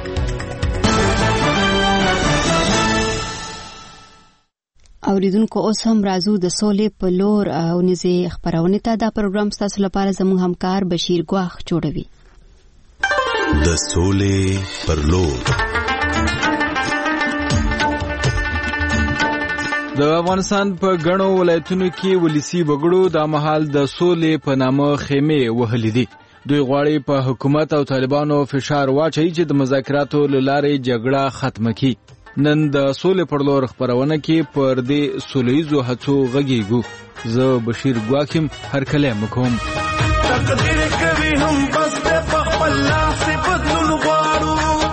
اوریدونکو اوس هم راځو د سولې په لور او نږدې خبرونه ته. دا پروګرام ستاسو لپاره زموږ همکار بشیر ګواخ جوړوي. د سولې پر لور. د افغانستان په غنو ولایتونو کې ولسی وګړو د مهال د سولې په نامه خیمه وهلې دي. دوی غواړي په حکومت او طالبانو فشار واچي چې د مذاکراتو لارې جګړه ختمه کړي. نن د سولې پر لور خبرونه کې پر دې سولېزو هڅو غږیږو. زه بشیر ګواکم هر کله مکوم. تقدیر کوي هم بس په خپل لاس بدلون غواړو.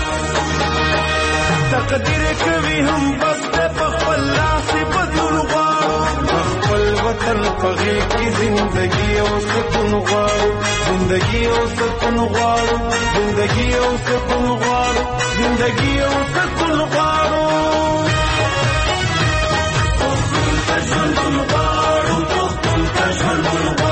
تقدیر کوي هم بس په خپل لاس بدلون غواړو. خپل وطن په غېږ کې زندګي او سکون غواړو. زندګي او سکون غواړو. زندګي او سکون غواړو. زندګي او سکون غواړو. پښتون ته ژوندون غواړو. پښتون ته ژوندون غواړو.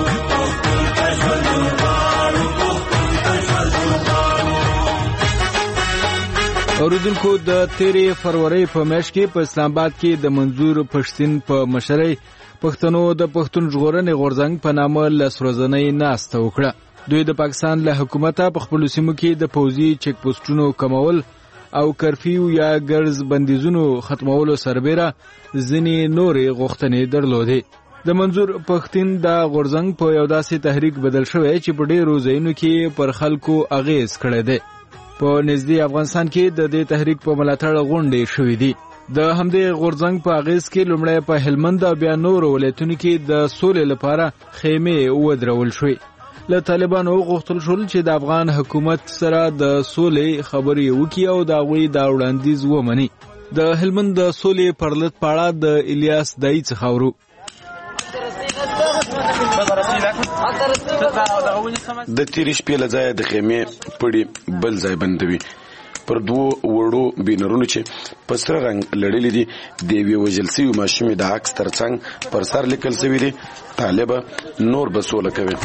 اوریدونکو د تیرې فروری په میاشت کې په اسلام آباد کې د منظور پښتين په مشرۍ پښتنو د پښتون ژغورنې غورځنګ په نامه لسروزنۍ ناسته وکړه. دوی د پاکستان له حکومته په خپل سیمو کې د پوځي چک پوسټونو کمول او کرفیو یا ګرز بندیزونو ختمولو سربېره ځینې نورې غوښتنې درلودې. د منظور پښتين د غورځنګ په یو داسې تحریک بدل شوی چې په ډېرو ځایونو کې پر خلکو اغیز کړی دی. په نږدې افغانستان کې د دې تحریک په ملاتړ غونډې شوې دي. د همدې غورځنګ په اغیز کې لومړی په هلمند او بیا نور ولایتونو کې د سولې لپاره خیمې ودرول شوې له طالبانو غوښتل شول چې د افغان حکومت سره د سولې خبرې وکړي او د هغوی دا وړاندیز ومني. د هلمند د سولې پرلط پاړه د الیاس دای څخه اورو. د تیرې شپې له ځایه د خیمې پړي بل ځای بندوي پر دوو وړو بینرونو چې په سره رنګ لړلې دي د یوې وژل سوي ماشومې د عکس ترڅنګ پر سر لیکل سوي دي طالبه نور به سوله کوي.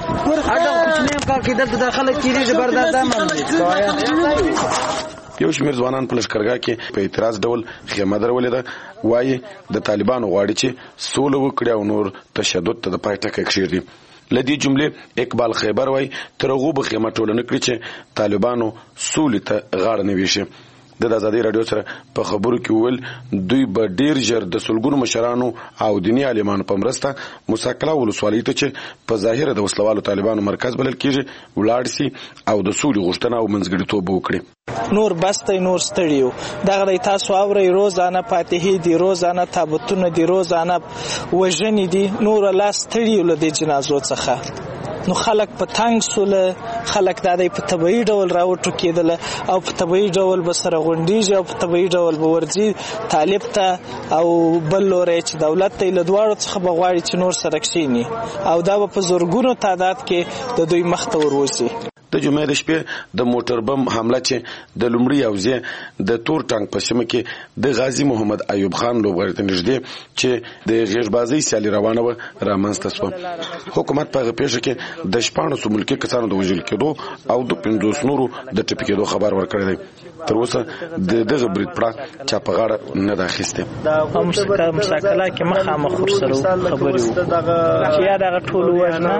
یو شمېر ځوانان په لښکرګاه کې په اعتراض ډول خیمه درولې ده. وایي د طالبانو غواړي چې سوله وکړي او نور تشدد ته د پای ټکی کښېږدي. له دې جملې اقبال خیبر وایي تر هغو به خیمه ټوله نه کړي چې طالبانو سولې ته غاړه نه ویشي. د ازادي راډیو سره په خبرو کې وویل دوی به ډیر ژر د سلګونو مشرانو او دیني عالمانو په مرسته موسی ولسوالۍ ته چې په ظاهره د وسلوالو طالبانو مرکز بلل کېږي ولاړ سي او د سولې غوښتنه او منځګړیتوب وکړي. نور بسته نور ستړیو دغه د تاسو اوري روزانه فاتحې دي روزانه تابوتونه دي روزانه وژنې دي نور لا ستړیو له دې جنازو څخه. نو خلک په تنگ سوله خلک د دې په طبيعي ډول راوټو کېدل او په طبيعي ډول به سره غونډيږي او په طبيعي ډول به ورځي طالب ته او بل لوري چې دولت ته له دواړو څخه بغواړي چې نور سره کښینی او دا په زورګونو تعداد کې د دوی مخ ته وروسي. د جمعې د شپې د موټر بم حمله چې د لومړي اوزې د تور ټانک په سیمه کې د غازی محمد ایوب خان لوبغاړي ته نږدې چې د غیربازۍ سیالي روانه وه رامنځته شوه. حکومت په هغه پیښه کې د شپاړسو ملکي کسانو د وژل کېدو او د پنځوس نورو د ټپي کېدو خبر ورکړی دی. تر اوسه د دغه برید پړه چا په غاړه نه ده اخیستې. په مساکله کې مخامخ ورسره خبرې وکړو چې یا دغه ټول وژنه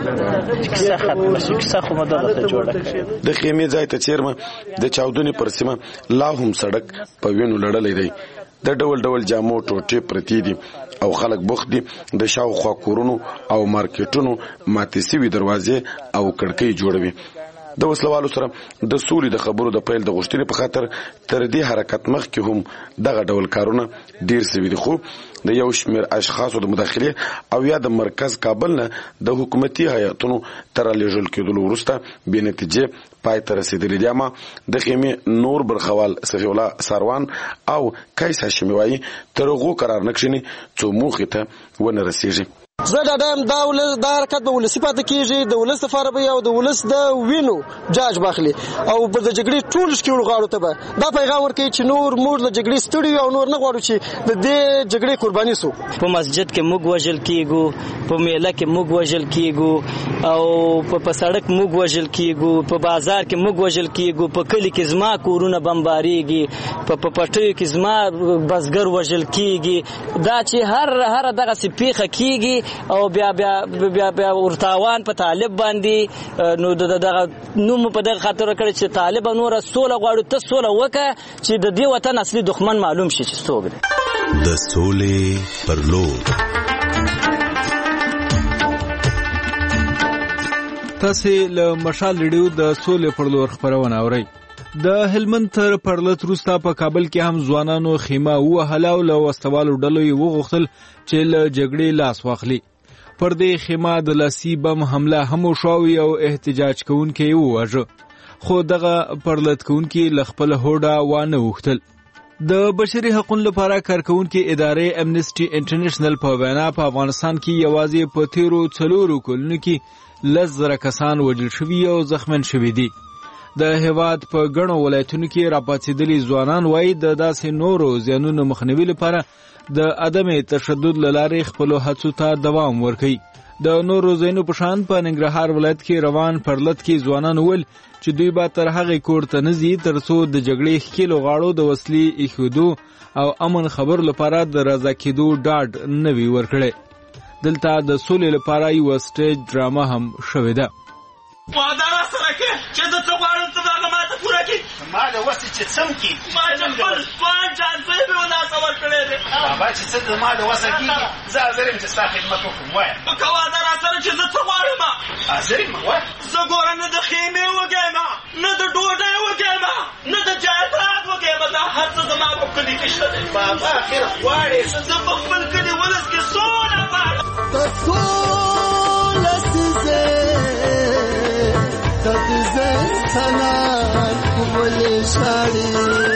کیسه ختمه شي کیسه خو مو دغه د خیمې ځای ته چیرمه د چاودنې پر سیمه لا هم سړک په وینو لړلی دی. د ډول ډول جامو ټوټې پرتې دي او خلک بوخت دي. د شاوخوا کورونو او مارکیټونو ماتې سوي دروازې او کړکۍ جوړوي. د وسلوالو سره د سولې د خبرو د پیل د غوښتنې په خاطر تر دې حرکت مخکې هم دغه ډول کارونه ډیر سوي دي خو د یو شمېر اشخاصو د مداخلې او یا د مرکز کابل نه د حکومتي هیاتونو تر لیږل کېدلو وروسته بې نتیجې پای ته رسېدلي دي. اما د خیمې نور برخوال صفي الله ساروان او قیس هاشمي وایي تر هغو قرار نه کښېني څو موخې ته ونه رسېږي. زه دا ډایم دا ولس دا حرکت به ولسي پاتې کېږي د ولس لپاره به او د ولس د وینو جاج باخلي او پر د جګړې ټول شکیړو غاړو ته به دا پیغام ورکوي چې نور موږ له جګړې ستړي او نور نه غواړو چې د دې جګړې قرباني سو. په مسجد کې موږ وژل کېږو په میله کې موږ وژل کېږو او په سړک موږ وژل کېږو په بازار کې موږ وژل کېږو په کلی کې زما کورونه بمباریږي په پټیو کې زما بزګر وژل کېږي. دا چې هر هر دغه سپیخه کېږي او بیا بیا بیا بیا ورتاوان په طالب باندې نو دغه نوم په دغه خاطر کړی چې طالب نور سوله غواړي ته سوله وکړه چې د دې وطن اصلي دښمن معلوم شي چې څوک دی. د سولې پر لور تاسې له مشال ریډیو د سولې پر لور خپرونه اورئ. د هلمند تر پرلط وروسته په کابل کې هم ځوانانو خیمه ووهله او له وسلوالو ډلو یې وغوښتل چې له جګړې لاس واخلي. پر دې خیمه د لاسي بم حمله هم وشوه او احتجاج کوونکي یې وواژه خو دغه پرلط کوونکي له خپل هوډه وانه وښتل. د بشري حقوقو لپاره کارکونکي ادارې امنیسټي انټرنیشنل په وینا په افغانستان کې یوازې په تیرو څلورو کلونو کې لس زره کسان وژل شوي او زخمیان شوي دي. د هیواد په ګڼو ولایتونو کې راپاڅېدلي ځوانان وایي د داسې نورو زیانونو مخنیوي لپاره د عدم تشدد له لارې خپلو هڅو ته دوام ورکوي. د نورو ځایونو په شان په ننګرهار ولایت کې روان پرلط کې ځوانان وویل چې دوی به تر هغې کور ته نه ځي تر څو د جګړې ښکېلو غاړو د وسلې ایښودو او امن خبرو لپاره د رضا کېدو ډاډ نه وي ورکړی. دلته د سولې لپاره یوه سټیج ډرامه هم شوې ده. وعده راسره کې چې زه څه غواړم ته هغه ماته پوره کړي. ما د وسې چې څم کړي ما چې خپل ځوان جانزۍ مې وناسه ورکړی دی. بابا چې څه د ما د وسه کېږي زه حاضر یم چې ستا خدمت وکړم. وایه که وعده راسره چې زه څه غواړم حاضر یم. وایه زه ګوره نه د خیمې وږی یم نه د ډوډۍ وږی یم نه د جایداد وږی یم. دا هر څه زما په کلي کې شته بابا اخر غواړې څه په خپل کلي ولس کې سوله غواړم ته سوله سزې ته د انسانان ولې شاړې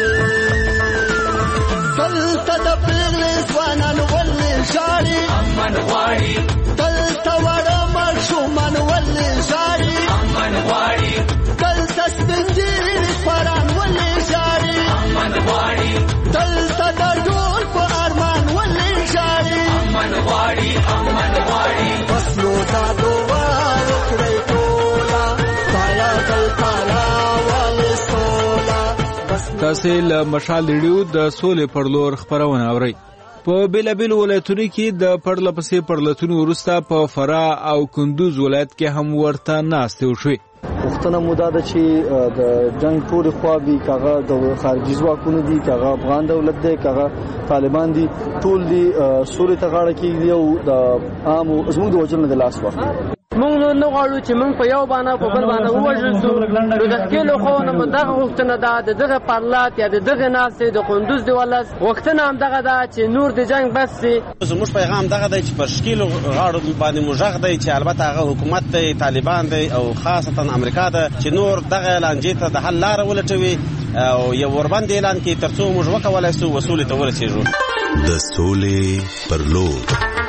دلته د پیغلې ځوانان ولې ژاړي امن غواړي دلته وړه ماشومان ولې ژاړي امن غواړي دلته سپین ږیري خوران ولې ژاړي امن غواړي دلته د ډول په ارمان ولې ژاړي امن غواړي امن غواړي بس نو دا دعا وکړئ ټوله تالا دلته راولې سوله تاسو له مشال ریډیو د سولې پر لور خبرونه اورئ. په بیلابیل ولایتونو کې د پرله پسې پرلتونو وروسته په فرا او کندوز ولایت کې هم ورته ناستې وشوې. پښتنه مودا د چې د جنگ ټول خواږي کاغه د خارجي ځواکونو دي کاغه افغان دولت دی کاغه طالبان دي ټول دي سولې ته غاړه کېږي او د عام زموږ د وجل نه د لاس واخلي. مونږ نو غواړو چې مونږ په یو باندې په بل باندې ووژل شو نو د ښکېلو خو نه په دغه غوښتنه ده د دغه پرلات یا د دغه ناستې د قندوز د ولس غوښتنه هم دغه ده چې نور د جنگ بس سي. زموږ پیغام دغه دی چې په ښکېلو غاړو باندې موږ دی چې البته هغه حکومت دی طالبان دی او خاصتا امریکا ده چې نور دغه لانجې ته د حل لاره ولټوي او یو ورباندې اعلان کړي تر څو موږ وکولای شو وسولې ته ورسېږو. د سولې پر لور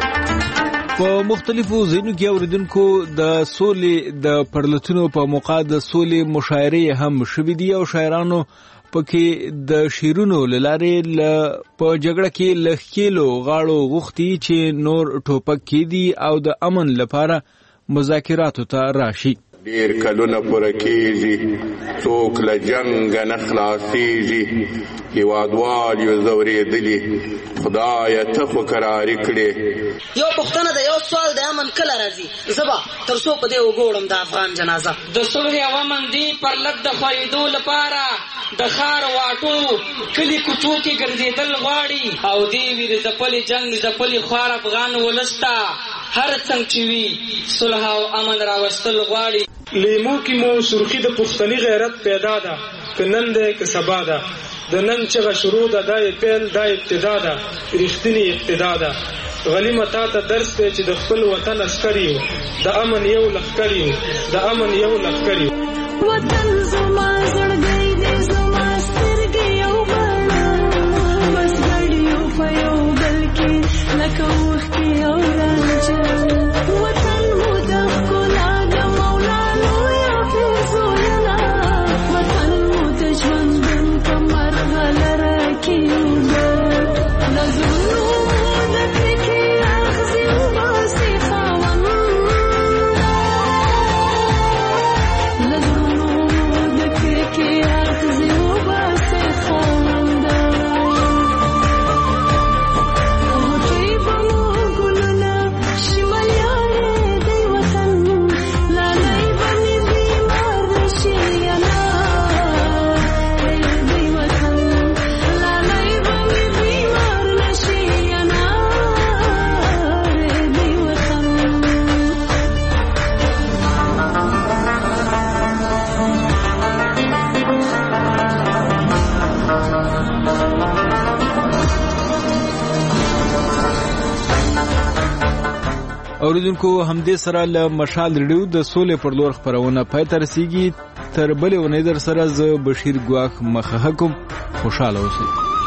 په مختلفو ځایونو کې اوریدونکو د سولې د پرلتونو په موقع د سولې مشاعرې هم شوې دي او شاعرانو پکې د شیرونو لاره په جګړه کې لخکېلو غاړو غوښتي چې نور ټوپک کېدي او د امن لپاره مذاکراتو ته راشي. ډیر کلونه پوره کېږي څوک له جنګه نه خلاصېږي هېوادوال یو ځورېدلي خدایه ته خو کراري کړې. یو پوښتنه د یو سوال د امن کله راځي زه به تر څو په دې وګورم د افغان جنازه د صلح او امن دی پر لږ د خوایېدو لپاره د ښار واټو کلي کوڅو کې ګرځېدل غواړي او دې وي د ځپلي جنګ ځپلي خوار افغان ولس ته هر څنګه چې وي صلح او امن راوستل غواړي. لیمو کې مو سرخی د پښتني غیرت پیدا ده که نن ده که سبا ده د نن چغه شروع ده دا پیل دا ابتدا ده رښتینی ابتدا ده. غلیمه تا ته درس دی چې د خپل وطن عسکر یو د امن یو لښکر یو د امن یو لښکر یو. وطن زما زړګی دی زما سترګې یو بڼه بس ګډ یو په یو بل کې لکه اوښکې او رانجه. وطن مو د ښکلا د مولا لویه فیضونه وطن مو د ژوندون په مرغلره کې اوږده له زړونو د کرکې اخذې وباسي خاوند له زړونو د کرکې اخذې وباسي خاوند. غوټۍ به مو ګلونه شمالیانې دی وطن لالی به مې بیمار نشي انار دی وطن لالی به مې بیمار نشي انار دی وطن. اوریدونکو همدې سره له مشال ریډیو د سولې پر لور خبرونه پای ته رسیږي. تر بلې ونې در سره زه بشیر ګواښ مخه کوم. خوشاله اوسئ.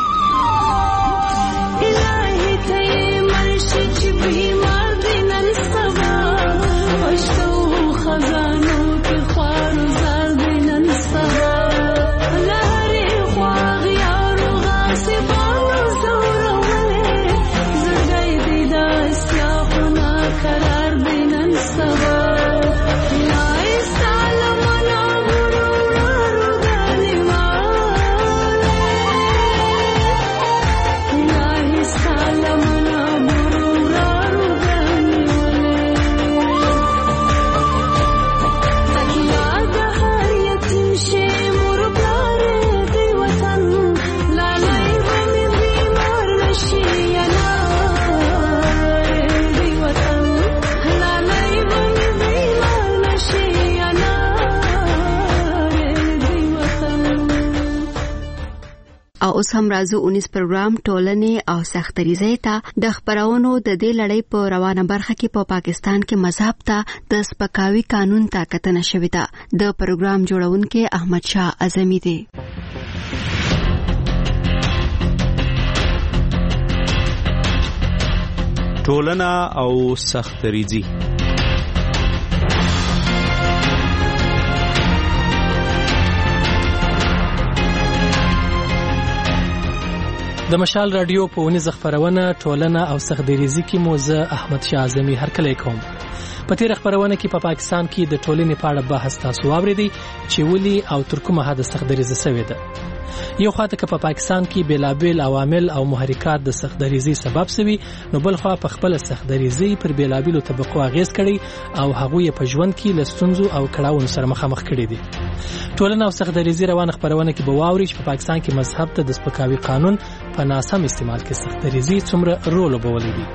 الهی ته مرشي چې بیمار دی نن سبا پښتو خزانو کې خوار زار دی نن سبا لارې خواغ یارو غاصبانو زورولې زړګی دی د سیاحونه قرار دی نن سبا او اوس هم راځو اونیس پروګرام ټولنې او سختریزۍ ته د خبرونو د دې لړۍ په روانه برخه کې په پاکستان کې مذهب ته د سپکاوي قانون ته کتنه شوې ده. د پروګرام جوړونکي احمد شاه اعظمي دی. ټولنه او سختریزي. د مشال رادیو په ونیزه خبرونه ټولنه او سختریزي کې مو زه احمد شاه اعظمي هرکلی کوم. په تیر خبرونه کې په پا پاکستان کې د ټولنې په اړه بحث تاسو واوریدئ چې ولې او تر کومه حده سختریزي شوې ده. یو خواته که په پاکستان کې بیلابیل عوامل او محرکات د سختریزي سبب شوي، نو بل خوا په خپل سختریزي پر بیلابیلو طبقو اغیز کړي او هغوی په ژوند کې له ستونزو او کړاوونو سره مخامخ کړي دي. ټولنه او سختریزي روانه خبرونه کې به واوري چې په پاکستان کې مذهب ته د سپکاوي قانون په ناسم استعمال کې سختریزي څومره رول لوبولی دی.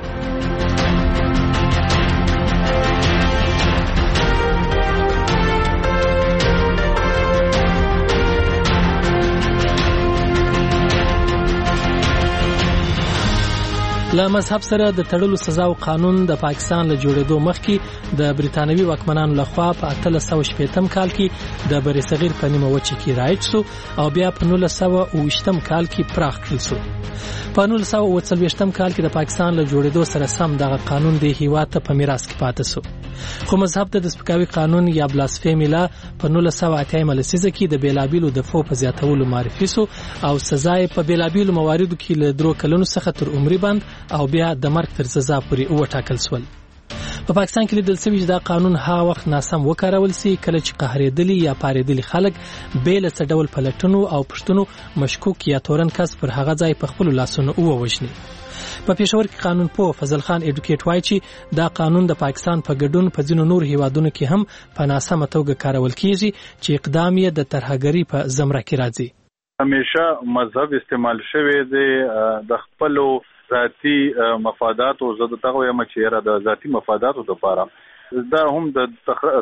له مذهب سره د تړلو سزا او قانون د پاکستان له جوړېدو مخکې د بریتانوي واکمنانو لخوا په اتلس سوه شپېتم کال کې د بر صغیر په نیمه وچه کې رایج شو او بیا په نولس سوه اووه ویشتم کال کې پراخ کړل شو. په نولس سوه اووه څلوېښتم کال کې د پاکستان له جوړېدو سره سم دغه قانون د هیواد ته په میراث کې پاتې شو. خو مذهب ته د سپکاوي قانون یا بلاسفیمی لا په نولس سوه اتیایمه لسیزه کې د بیلابیلو دفعو په زیاتولو معرفي شو او سزا یې په بیلابیلو مواردو کې له درو کلونو څخه تر عمري بند او بیا د مرګ تر سزا پورې وټاکل شول. په پاکستان کې لیدل شوي چې دا قانون هغه وخت ناسم وکارول سي کله چې قهرېدلي یا پارېدلي خلک بې له څه ډول پلټنو او پوښتنو مشکوک یا تورن کس پر هغه ځای په خپلو لاسونو ووژني. په پېښور کې قانون پوه فضل خان ایډوکیټ وایي چې دا قانون د پاکستان په ګډون په ځینو نور هیوادونو کې هم په ناسمه توګه کارول کیږي چې اقدام یې د ترهګرۍ په زمره کې راځي. همیشه مذهب استعمال شوی دی د خپلو ذاتی مفادات او زده تغه یم چې را د ذاتی مفاداتو لپاره دا هم د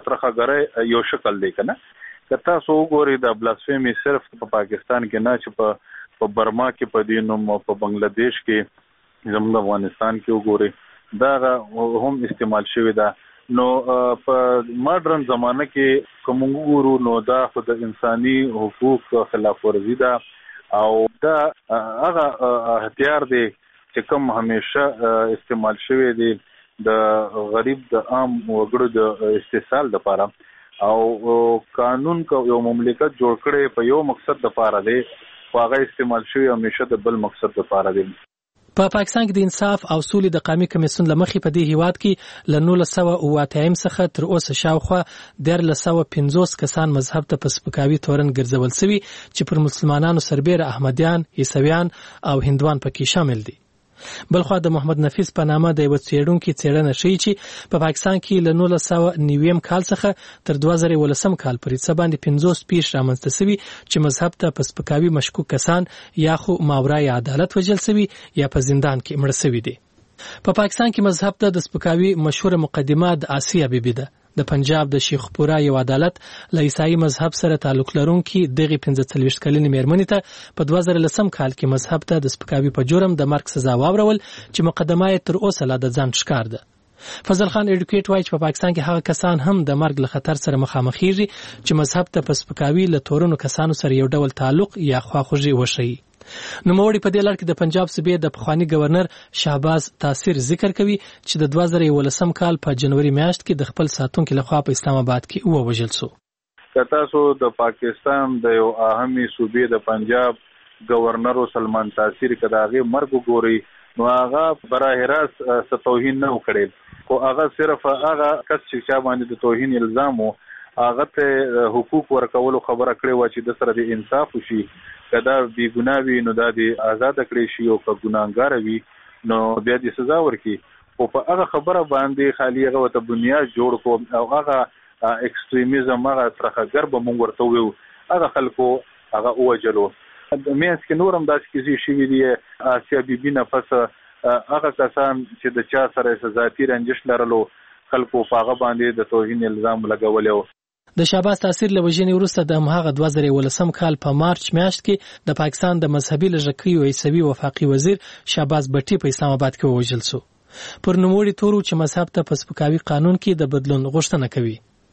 ترخګرۍ یو شکل دی کنه. که تاسو وګورئ د بلاسفیمی صرف په پاکستان کې نه چې په په برما کې په دینوم په بنگلاديش کې زموږ افغانستان کې وګورئ دا هم استعمال شوی دا. نو په ماډرن زمانه کې کوم وګورو نو دا خو د انساني حقوق خلاف ورزي ده او دا هغه هتیار دی چې کوم همیشه استعمال شوی دی د غریب د عام وګړو د استحصال لپاره او قانون کو یو مملکت جوړ کړي په یو مقصد لپاره دی خو هغه استعمال شوی همیشه د بل مقصد لپاره دی. په پاکستان کې د انصاف او سولې د قومي کمیسیون لمخې په دې هیواد کې له نولس سوه اووه اتیایم څخه تر اوسه شاوخوا دیارلس سوه پنځوس کسان مذهب ته په سپکاوي تورن ګرځول سوي چې پر مسلمانانو سربیره احمدیان، عیسویان او هندوان پکې شامل دي. بلخوا د محمد نفیس په نامه د یو څېړونکي څېړنه ښیي چې په پاکستان کې له نولس سوه نویم کال څخه تر دوه زره یولسم کال پورې څه باندې پنځوس پیښې رامنځته سوي چې مذهب ته په سپکاوي مشکوک کسان یا خو ماورای عدالت وژل سوي یا په زندان کې مړه سوي دي. په پاکستان کې مذهب ته د سپکاوي مشهوره مقدمه د آسیا بیبي ده. د پنجاب د شیخ پورا یو عدالت له عیسائی مذهب سره تعلق لرونکي دغه پنځه څلوېښت کلنې مېرمنې ته په دوه زره لسم کال کې مذهب ته د سپکاوي په جرم د مرګ سزا واورول چې مقدمه یې تر اوسه لا د ځان ښکار ده. فضل خان ایډوکیټ وایي چې په پاکستان کې هغه کسان هم د مرګ له خطر سره مخامخېږي چې مذهب ته په سپکاوي له تورنو کسانو سره یو ډول تعلق یا خواخوږي وښیي. نوموړي په دې لړ کې د پنجاب صوبې د پخواني گورنر شهباز تاثیر ذکر کوي چې د دوه زره یولسم کال په جنوري میاشت کې د خپل ساتونکو لخوا په اسلام آباد کې ووژل شو. تاسو د پاکستان د یو اهمي صوبې د پنجاب گورنر سلمان تاثیر کداغه مرګ ګوري نو هغه براه راست ستوهین نه وکړي خو هغه صرف هغه کس چې چا باندې د توهین الزام وو هغه ته حقوق ورکولو خبره کړې و چې د سره د انصاف وشي کدا بی ګناوي نو د آزاد کړی شي او که ګناګار وي نو بیا د سزا ورکي او په هغه خبره باندې خالی هغه ته بنیاد جوړ کو او هغه ایکستریمیزم هغه ترخګر به مونږ ورته ویو هغه خلکو هغه اوجلو مېس کې نورم داسې کیږي شي دی آسیا بیبي نه پس هغه کسان چې د چا سره ذاتی رنجش لرلو خلکو په هغه باندې د توهین الزام لګولیو. د شهباز تاثیر له وژنې وروسته د هماغه دوه زره ولسم کال په مارچ میاشت کې د پاکستان د مذهبي لږکیو عیسوي وفاقي وزیر شهباز بټي په اسلام آباد کې ووژل شو پر نوموړي تورو چې مذهب ته په سپکاوي قانون کې د بدلون غوښتنه کوي.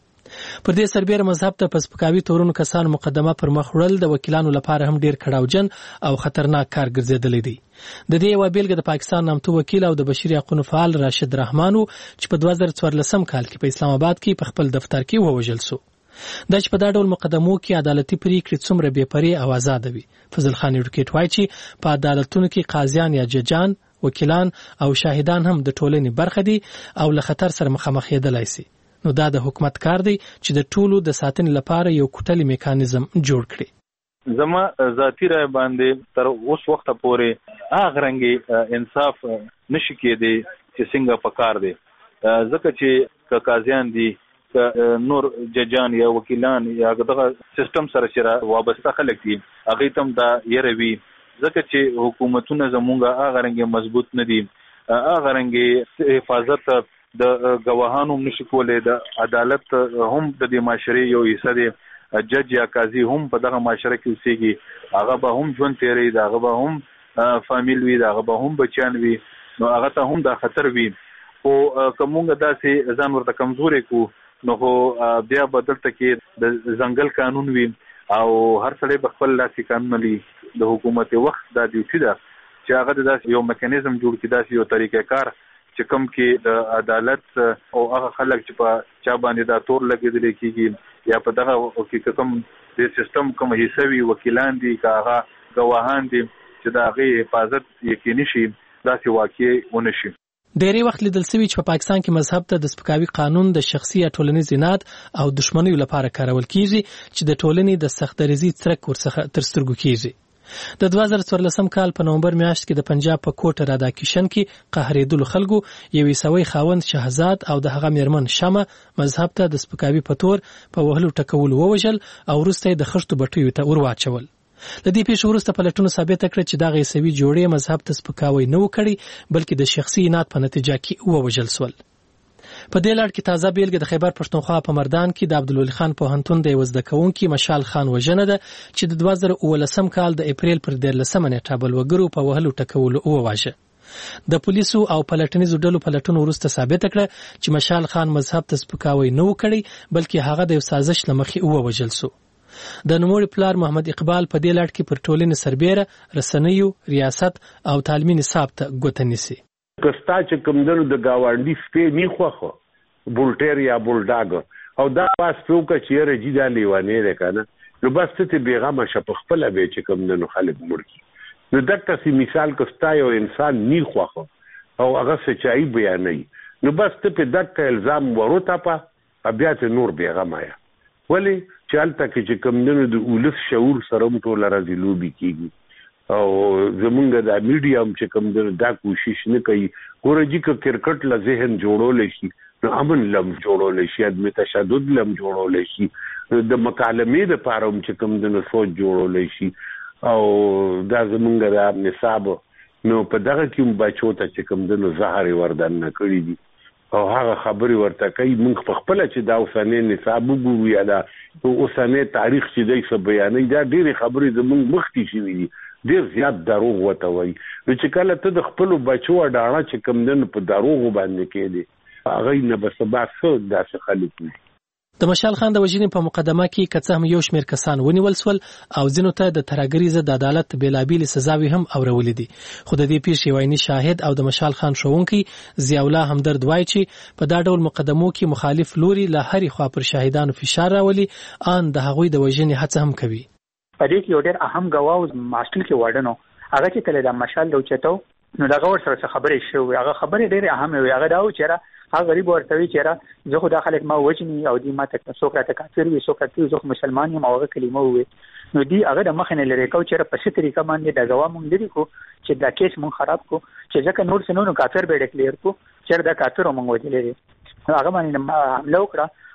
پر دې سربېره مذهب ته په سپکاوي تورونو کسانو مقدمه پر مخ وړل د وکیلانو لپاره هم ډیر کړاوجن او خطرناک کار ګرځېدلی دی. د دې یوه بیلګه د پاکستان نامتو وکیل او د بشري حقوقو فعال راشد رحمان چې په دوه زره څوارلسم کال کې په اسلام آباد کې په خپل دفتر کې ووژل شو. دا چې په دا ډول مقدمو کې عدالتي پریکړې څومره بې پرې او آزاد وي. فضل خان ایډوکیټ وایي چې په عدالتونو کې قاضیان یا ججان، وکیلان او شاهدان هم د ټولنې برخه دي او له خطر سره مخامخ کېدلای شي. نو دا د حکومت کار دی چې د ټولو د ساتنې لپاره یو کوټلي میکانیزم جوړ کړي. زما ذاتی رائے باندې تر اوس وخت پورې هغه رنګي انصاف نشي کېدی چې څنګه پکار دی، ځکه چې قاضیان دي، نور ججان یا وکیلان یا دغه سیستم سره چې وابسته خلک دي هغه تم دا يروي، ځکه چې حکومتونه زمونږه هغه رنګي مضبوط نه دي، هغه رنګي حفاظت د گواهانو نشي کولای، د عدالت هم د دې معاشري یو حصہ دی، جج یا قاضي هم په دغه معاشره کې اوسېږي، هغه به هم ژوند تیری، هغه به هم فامیل وي، هغه به هم بچیان وي، نو هغه ته هم دا خطر وي. خو کومونګه داسې ځان ورته کمزورې کو نو خو بیا بدلته کې د ځنګل قانون وي او هر سړی به خپل لاسي قانون لري. د حکومت وخت دا ډیوټي ده چې هغه داسې یو میکانیزم جوړ کړي، داسې یو طریقې کار چې کوم کې د عدالت او هغه خلک چې په چا باندې دا تور لګېدل کېږي یا په دغه کې کوم د سیستم کوم حصہ وي، وکیلان دي که هغه ګواهان دي چې د هغې حفاظت یقیني شي، داسې واقع ونه شي. ډېری وخت لیدل شوي چې په پاکستان کې مذهب ته د سپکاوي قانون د شخصي یا ټولنیز عناد او دښمنیو لپاره کارول کېږي چې د ټولنې د سخت دریځي څرک ورڅخه تر سترګو کېږي. د دوه زره څوارلسم کال په نومبر میاشت کې د پنجاب په کوټ راداکشن کې قهرېدلو خلکو یو عیسوي خاوند شهزاد او د هغه میرمن شمه مذهب ته د سپکاوي په تور په وهلو ټکولو ووژل او وروسته یې د خښتو بټیو ته ور واچول. له دې پیښې وروسته پلټنو ثابته کړه چې دغه عیسوي جوړې مذهب ته سپکاوی نه و کړی، بلکې د شخصي عناد په نتیجه کې ووژل سول. په دې لړ کې تازه بیلګه د خیبر پښتونخوا په مردان کې د عبدالولي خان پوهنتون د یو زده کوونکي مشال خان وژنه ده چې د دوه زره اوولسم کال د اپریل پر دیارلسمه نیټه بلوګرو په وهلو ټکولو وواژه. د پولیسو او پلټنیزو ډلو پلټنو وروسته ثابته کړه چې مشال خان مذهب ته سپکاوی نه و کړی، بلکې هغه د یو سازش له مخې ووژل سو. د نوموړي پلار محمد اقبال په دې لړ کې پر ټولنې سربېره رسنیو، ریاست او تعلیمي نصاب ته ګوته نیسي. کستا چې کومدنو د گاونډي سپې نه خوخه بولټر یا بولډاګ او دا پاس پوکا چې رجی دا لیوانې ده کنه، نو بس ته بیغمه شپ خپل به چې کومدنو خلک مړ کی. نو دغه سی مثال کستا یو انسان نه خوخه او هغه سچای بیانې، نو بس ته په دغه الزام وروته په بیا ته نور بیغمه یا ولی چې الته کې کومدنو د اولس شعور سره ټول راځي لوبي کیږي او زمونږ د میډیام چې کوم دا کوشش نه کوي. ګورجی ک کرکټ له ذهن جوړول شي، نو امن لم جوړول شي، عدم تشدد لم جوړول شي، د مکالمې د پاره چې کوم د سوچ جوړول شي او دا زمونږ د نصاب نو په دغه کې بچو ته چې کوم د زهر وردان نه کړی دي او هغه خبري ورته کوي. موږ په خپل چې دا اوسنۍ نصاب وګورو یا دا اوسنۍ تاریخ چې دی څه بیانې، دا ډېری خبرې زمونږ مخکې شوي دي، ډیر زیات دروغ وته وای. نو چې کله ته د خپل بچو اډاړه چې کم دن په دروغ باندې کېدی هغه نه بس باسه داسې خلک دي. د مشال خان د وژنې په مقدمه کې که څه هم یو شمېر کسان ونیول سول او ځینو ته د ترهګرۍ ضد عدالت بېلابېلې سزاوې هم اورولې دي، خو د دې پیښې یو عیني شاهد او د مشال خان ښوونکی ضیاءالله همدرد وایي چې په دا ډول مقدمو کې مخالف لوري له هرې خوا پر شاهدانو فشار راولي، ان د هغوی د وژنې هڅه هم کوي. په دې کې یو ډېر اهم ګواه ماسټل کې وارډنو هغه چې کله د مشال د اوچتو نو دغه ور سره خبرې شوې، هغه خبرې ډېرې اهمې وي. هغه دا و چې را هغه غریب ورته وی چې را زه خو دا خلک ما وجني او دی ما ته څوک راته کافر وي څوک راته زه مسلمان یم او هغه کلمه وي، نو دی هغه د مخ نه لري کو چې په څه طریقه باندې د ګواه مونږ لري کو چې دا کیس مونږ خراب کو چې ځکه نور سينو کافر به ډیکلیئر کو چې دا کافر مونږ وځلې هغه باندې حمله وکړه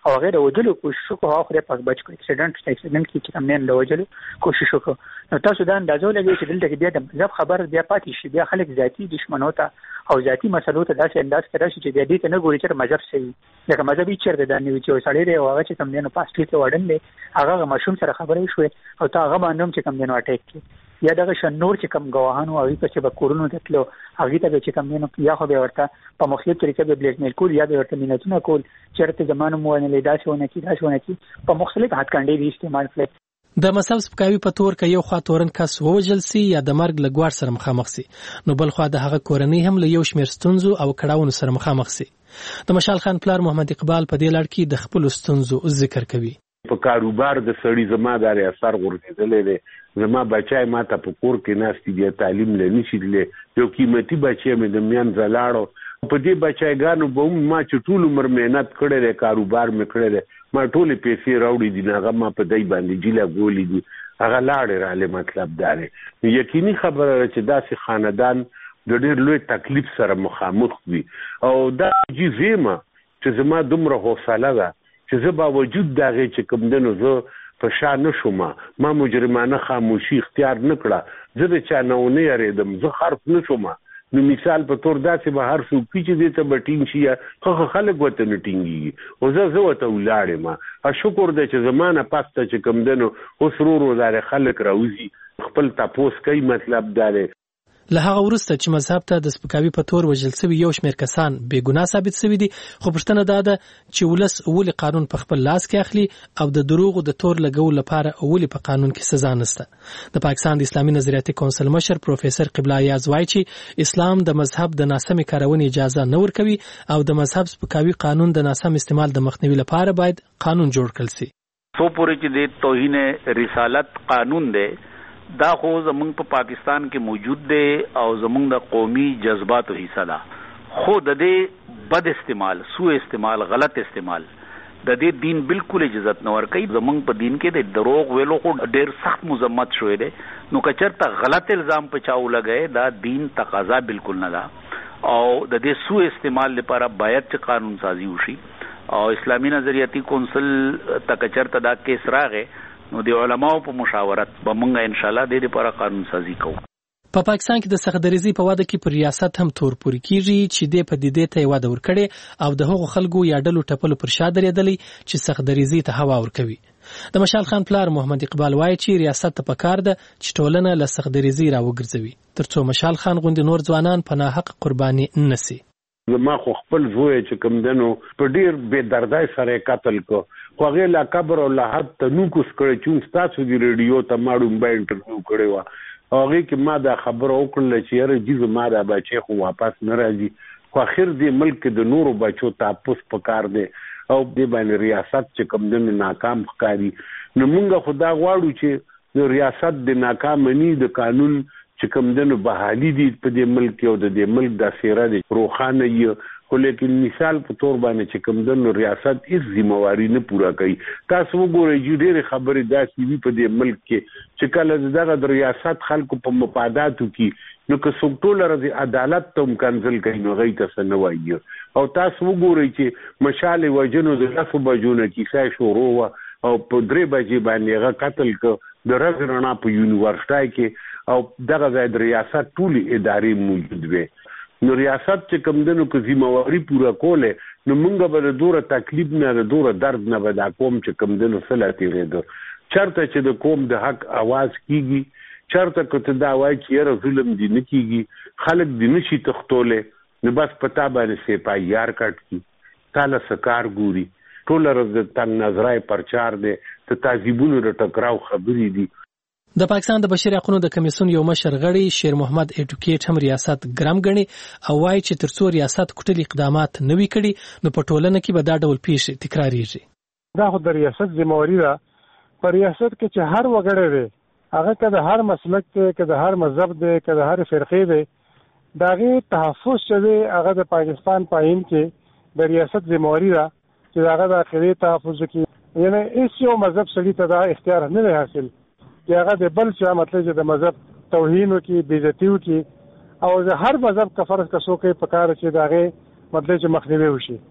او هغه د وجلو کوشش وکړو او خو په بچ کو اکسیډنټ اکسیډنټ کې چې کوم نه د وجلو کوشش وکړو نو تاسو دا اندازو لګی چې دلته کې بیا د مذهب خبر بیا پاتې شي بیا خلک ذاتی دشمنو ته او ذاتی مسلو ته داسې انداز کړی چې د دې ته نه ګوري چې مذهب صحیح لکه مذهب یې چیرته د نیو چې سړی دی او هغه چې کوم نه پاستي ته وړل دی هغه مشوم سره خبرې شوې او تا هغه باندې چې کوم نه اٹیک کی یا دغه شنور چې کوم غواهانو او چې به کورونو دتلو هغه ته چې کوم نه یا خو به ورته په مختلف طریقې به بلیک میل کول یا به ورته مینتونه کول چیرته زمانو مو نه لیدا شونه کی دا شونه کی په مختلف هټکانډې دی استعمال کړي د مذهب سپکاوي په تور کې یو خوا تورن کس ووجل سي یا د مرګ لګوار سره مخامخ سي نو بل خوا د هغه کورنۍ هم له یو شمېر ستونزو او کړهونو سره مخامخ سي د مشال خان پلار محمد اقبال په دې لړ کې د خپل ستونزو ذکر کوي په کاروبار د سړی زما د اثر ورغېدلې ده زما بچای ما ته په کور کې ناشتي دی تعلیم لنی شي یو قیمتي بچی مې د میان زلاړو په دې بچایګانو به ما چې ټول عمر مهنت کړې ده کاروبار مې کړې ده ما ټول پیسې راوړې دي هغه ما په دای باندې جیلا ګولې دي هغه لاړې را له مطلب دار یقیني خبره چې داسې خاندان د ډېر لوی تکلیف سره مخامخ وي او دا چې زما چې زما دومره حوصله ده چې زه با وجود دغه چې کوم دنو زه په شان نشم ما مجرمانه خاموشي اختیار نکړه زه د چا نه نه یریدم زه حرف نشم نو مثال په تور داسې به هر څوک چې دې ته بټینګ شي خو خلک وته نټینګي او زه زه وته ولاړم ا شکر دې چې زمانه پاسته چې کم دنو اوس ورو ورو دار خلک راوځي خپل تاسو کوي مطلب دار له هغه وروسته چې مذهب ته د سپکاوي په تور وژل شوی یو شمېر کسان بې ګناه ثابت شوي دي خو پوښتنه دا ده چې ولس ولې قانون په خپل لاس کې اخلي او د دروغو د تور لګولو لپاره ولې په قانون کې سزا نشته د پاکستان د اسلامي نظریاتي کونسل مشر پروفیسور قبله یاز وایي چې اسلام د مذهب د ناسمې کارونې اجازه نه ورکوي او د مذهب سپکاوي قانون د ناسم استعمال د مخنیوي لپاره باید قانون جوړ کړل شي سو پورې چې د توهین رسالت قانون دی دا خو زمونږ په پا پاکستان کې موجود دی او زمونږ د قومي جذباتو حصہ ده خو د دې بد استعمال سو استعمال غلط استعمال د دې دین بالکل اجازت نه ورکوي زمونږ په دین کې د دروغ ویلو خو ډېر سخت مذمت شوی دی نو که چېرته غلط الزام په چاو لګی دا دین تقاضا بالکل نه ده او د دې سو استعمال لپاره باید چې قانون سازي وشي او اسلامي نظریاتي کونسل تک چېرته دا کیس راغی نو د علماو په مشاورت به مونږ ان شاء الله د دې لپاره قانون سازي کوو په پاکستان کې د سختدریزي په واده کې پر ریاست هم تور پوري کیږي چې د پدیدې ته واده ورکړي او د هغو خلکو یا ډلو ټپلو پر شا درېدلې چې سختدریزي ته هوا ورکوي د مشال خان پلار محمد اقبال وایي چې ریاست ته پکار ده چې ټولنه له سختدریزي راوګرځوي ترڅو مشال خان غوندي نور ځوانان په ناحق قرباني نشي ما خو خپل زوی چې کوم دنو په ډیر بے دردای سره قتل کو خو هغه لا قبر او لا حد ته نو کوس کړی چې تاسو دی ریډیو ته ماړو به انټرویو کړی و هغه کې ما دا خبر وکړل چې یاره جیز ما دا بچي خو واپس نه راځي خو اخر دی ملک د نورو بچو تاسو پکار دی او د باندې ریاست چې کوم دنو ناکام ښکاری نو مونږ خدا غواړو چې د ریاست د ناکام ني د قانون چې کوم دنو بحالي دي په دې ملک او د دې ملک د سیره دي روخانه یې خو لیکن مثال په تور باندې چې کوم دنو ریاست هیڅ ذمہواری نه پورا کوي تاسو وګورئ چې ډېر خبرې داسې وي په دې ملک کې چې کله دغه د ریاست خلکو په مفاداتو کې نو که څوک ټول راځي عدالت ته کنزل کوي نو غي تاسو نه وایي او تاسو وګورئ چې مشال وجنو د لاسو بجونه کیسه شروع او په درې بجې باندې هغه قتل کو د رغرنا په یونیورسيټي کې او دغه ځای د ریاست ټولي ادارې موجود وي نو ریاست چې کوم دنو کو ذمہواری پورا کوله نو مونږ به د دوره تکلیف نه د دوره درد نه به دا قوم چې کوم دنو سلاتی ریدو چرته چې د قوم د حق आवाज کیږي چرته کته دا وای چې یره ظلم دي نه کیږي خلک دي نشي تختوله نو بس پتا باندې سي پای یار کټ کی تعالی سکار ګوري ټول رز د تن نظرای پرچار دي ته تعذيبونو د ټکراو خبرې دي د پاکستان د بشري حقوقو د کمیسیون یو مشر غړي شیر محمد اډوکیټ هم ریاست ګرام غني او وايي چې ترڅو ریاست کوټلي اقدامات نه وی کړي نو په ټولنه کې به دا ډول پیښې تکرارېږي دا خو د ریاست ذمہواری ده پر ریاست کې چې هر وګړی دی هغه کده هر مسلک دی کده هر مذهب دی کده هر فرقې دی داغه تحفظ شوی هغه د پاکستان پاین کې د ریاست ذمہواری ده چې هغه د اخري تحفظ کې یعنی هیڅ یو مذهب سړي ته دا اختیار نه حاصل چې هغه د بل څه مطلب چې د مذهب توهین وکي بیزتی وکي او د هر مذهب کا فرض کسو کې پکار چې داغه مطلب چې مخنیوي وشي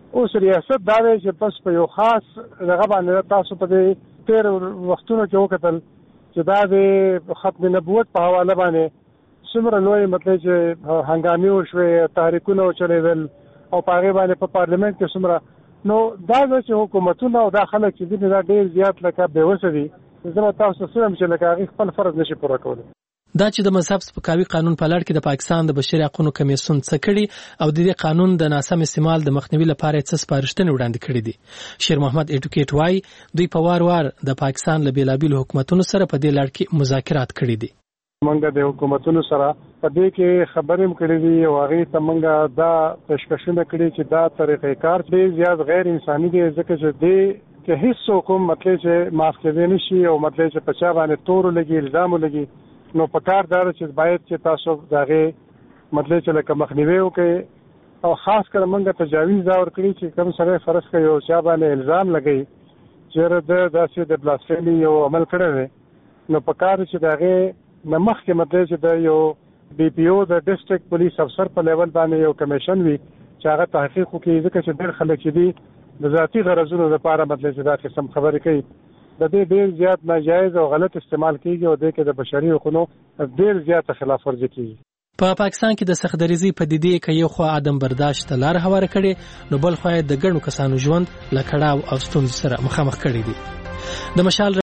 اوس ریاست دا دی چې بس په یو خاص دغه باندې تاسو په دې تیر وختونو کې وکتل چې دا د ختم نبوت په حواله باندې څومره لوی مطلب چې هنګامي وشوې تحریکونه وچلېدل او په هغې باندې په پارلمنت کې څومره نو دا چې حکومتونه او دا خلک چې دي دا ډېر زیات لکه بېوسه دي زه به تاسو ته څه چې لکه هغې خپل فرض نشي پوره کولی. دا چې د مذهب سپکاوي قانون په لړ کې د پاکستان د بشري حقوقو کمیسیون څه کړي او د دې قانون د ناسم استعمال د مخنیوي لپاره څه سپارښتنې وړاندې کړې دي. شیر محمد اډوکیټ وايي دوی په وار وار د پاکستان له بیلابیلو حکومتونو سره په دې لړ کې مذاکرات کړي دي. منګه د حکومتونو سره په دې کې خبرې کړې دي او هغه ته منګه دا پیشکشونه کړې چې دا طریقې کار ډېر زیات غیر انساني دي ځکه چې دې کې هیڅ کوم مطلب چې معاف کېدای نشي او مطلب چې په چا باندې تور لګي الزام لګي نو په کار دار چې باید چې تاسو داغه مطلب چې لکه مخنیوي وکړي او خاص کر منګه تجاویز دا ور کړی چې کوم سره فرض کوي او چا باندې الزام لګي چې د داسې د بلاسفیمي یو عمل کړی نو په کار چې داغه نمخ کې مطلب چې د یو بي پی او د ډیسټریکټ پولیس افسر په لیول باندې یو کمیشن وي چې هغه تحقیق وکړي ځکه چې ډېر خلک چې دي د ذاتي غرضونو لپاره مطلب چې دا قسم خبرې کوي د دې ډېر زیات ناجایز او غلط استعمال کیږي او د کې د بشري حقوقو ډېر زیات خلاف ورزي کیږي. په پاکستان کې د سختدریزي پدیدې کې یو خو عدم برداشت لار هواره کړي نو بل خو د ګڼو کسانو ژوند لکړاو او ستونزو سره مخامخ کړي دي. د مشال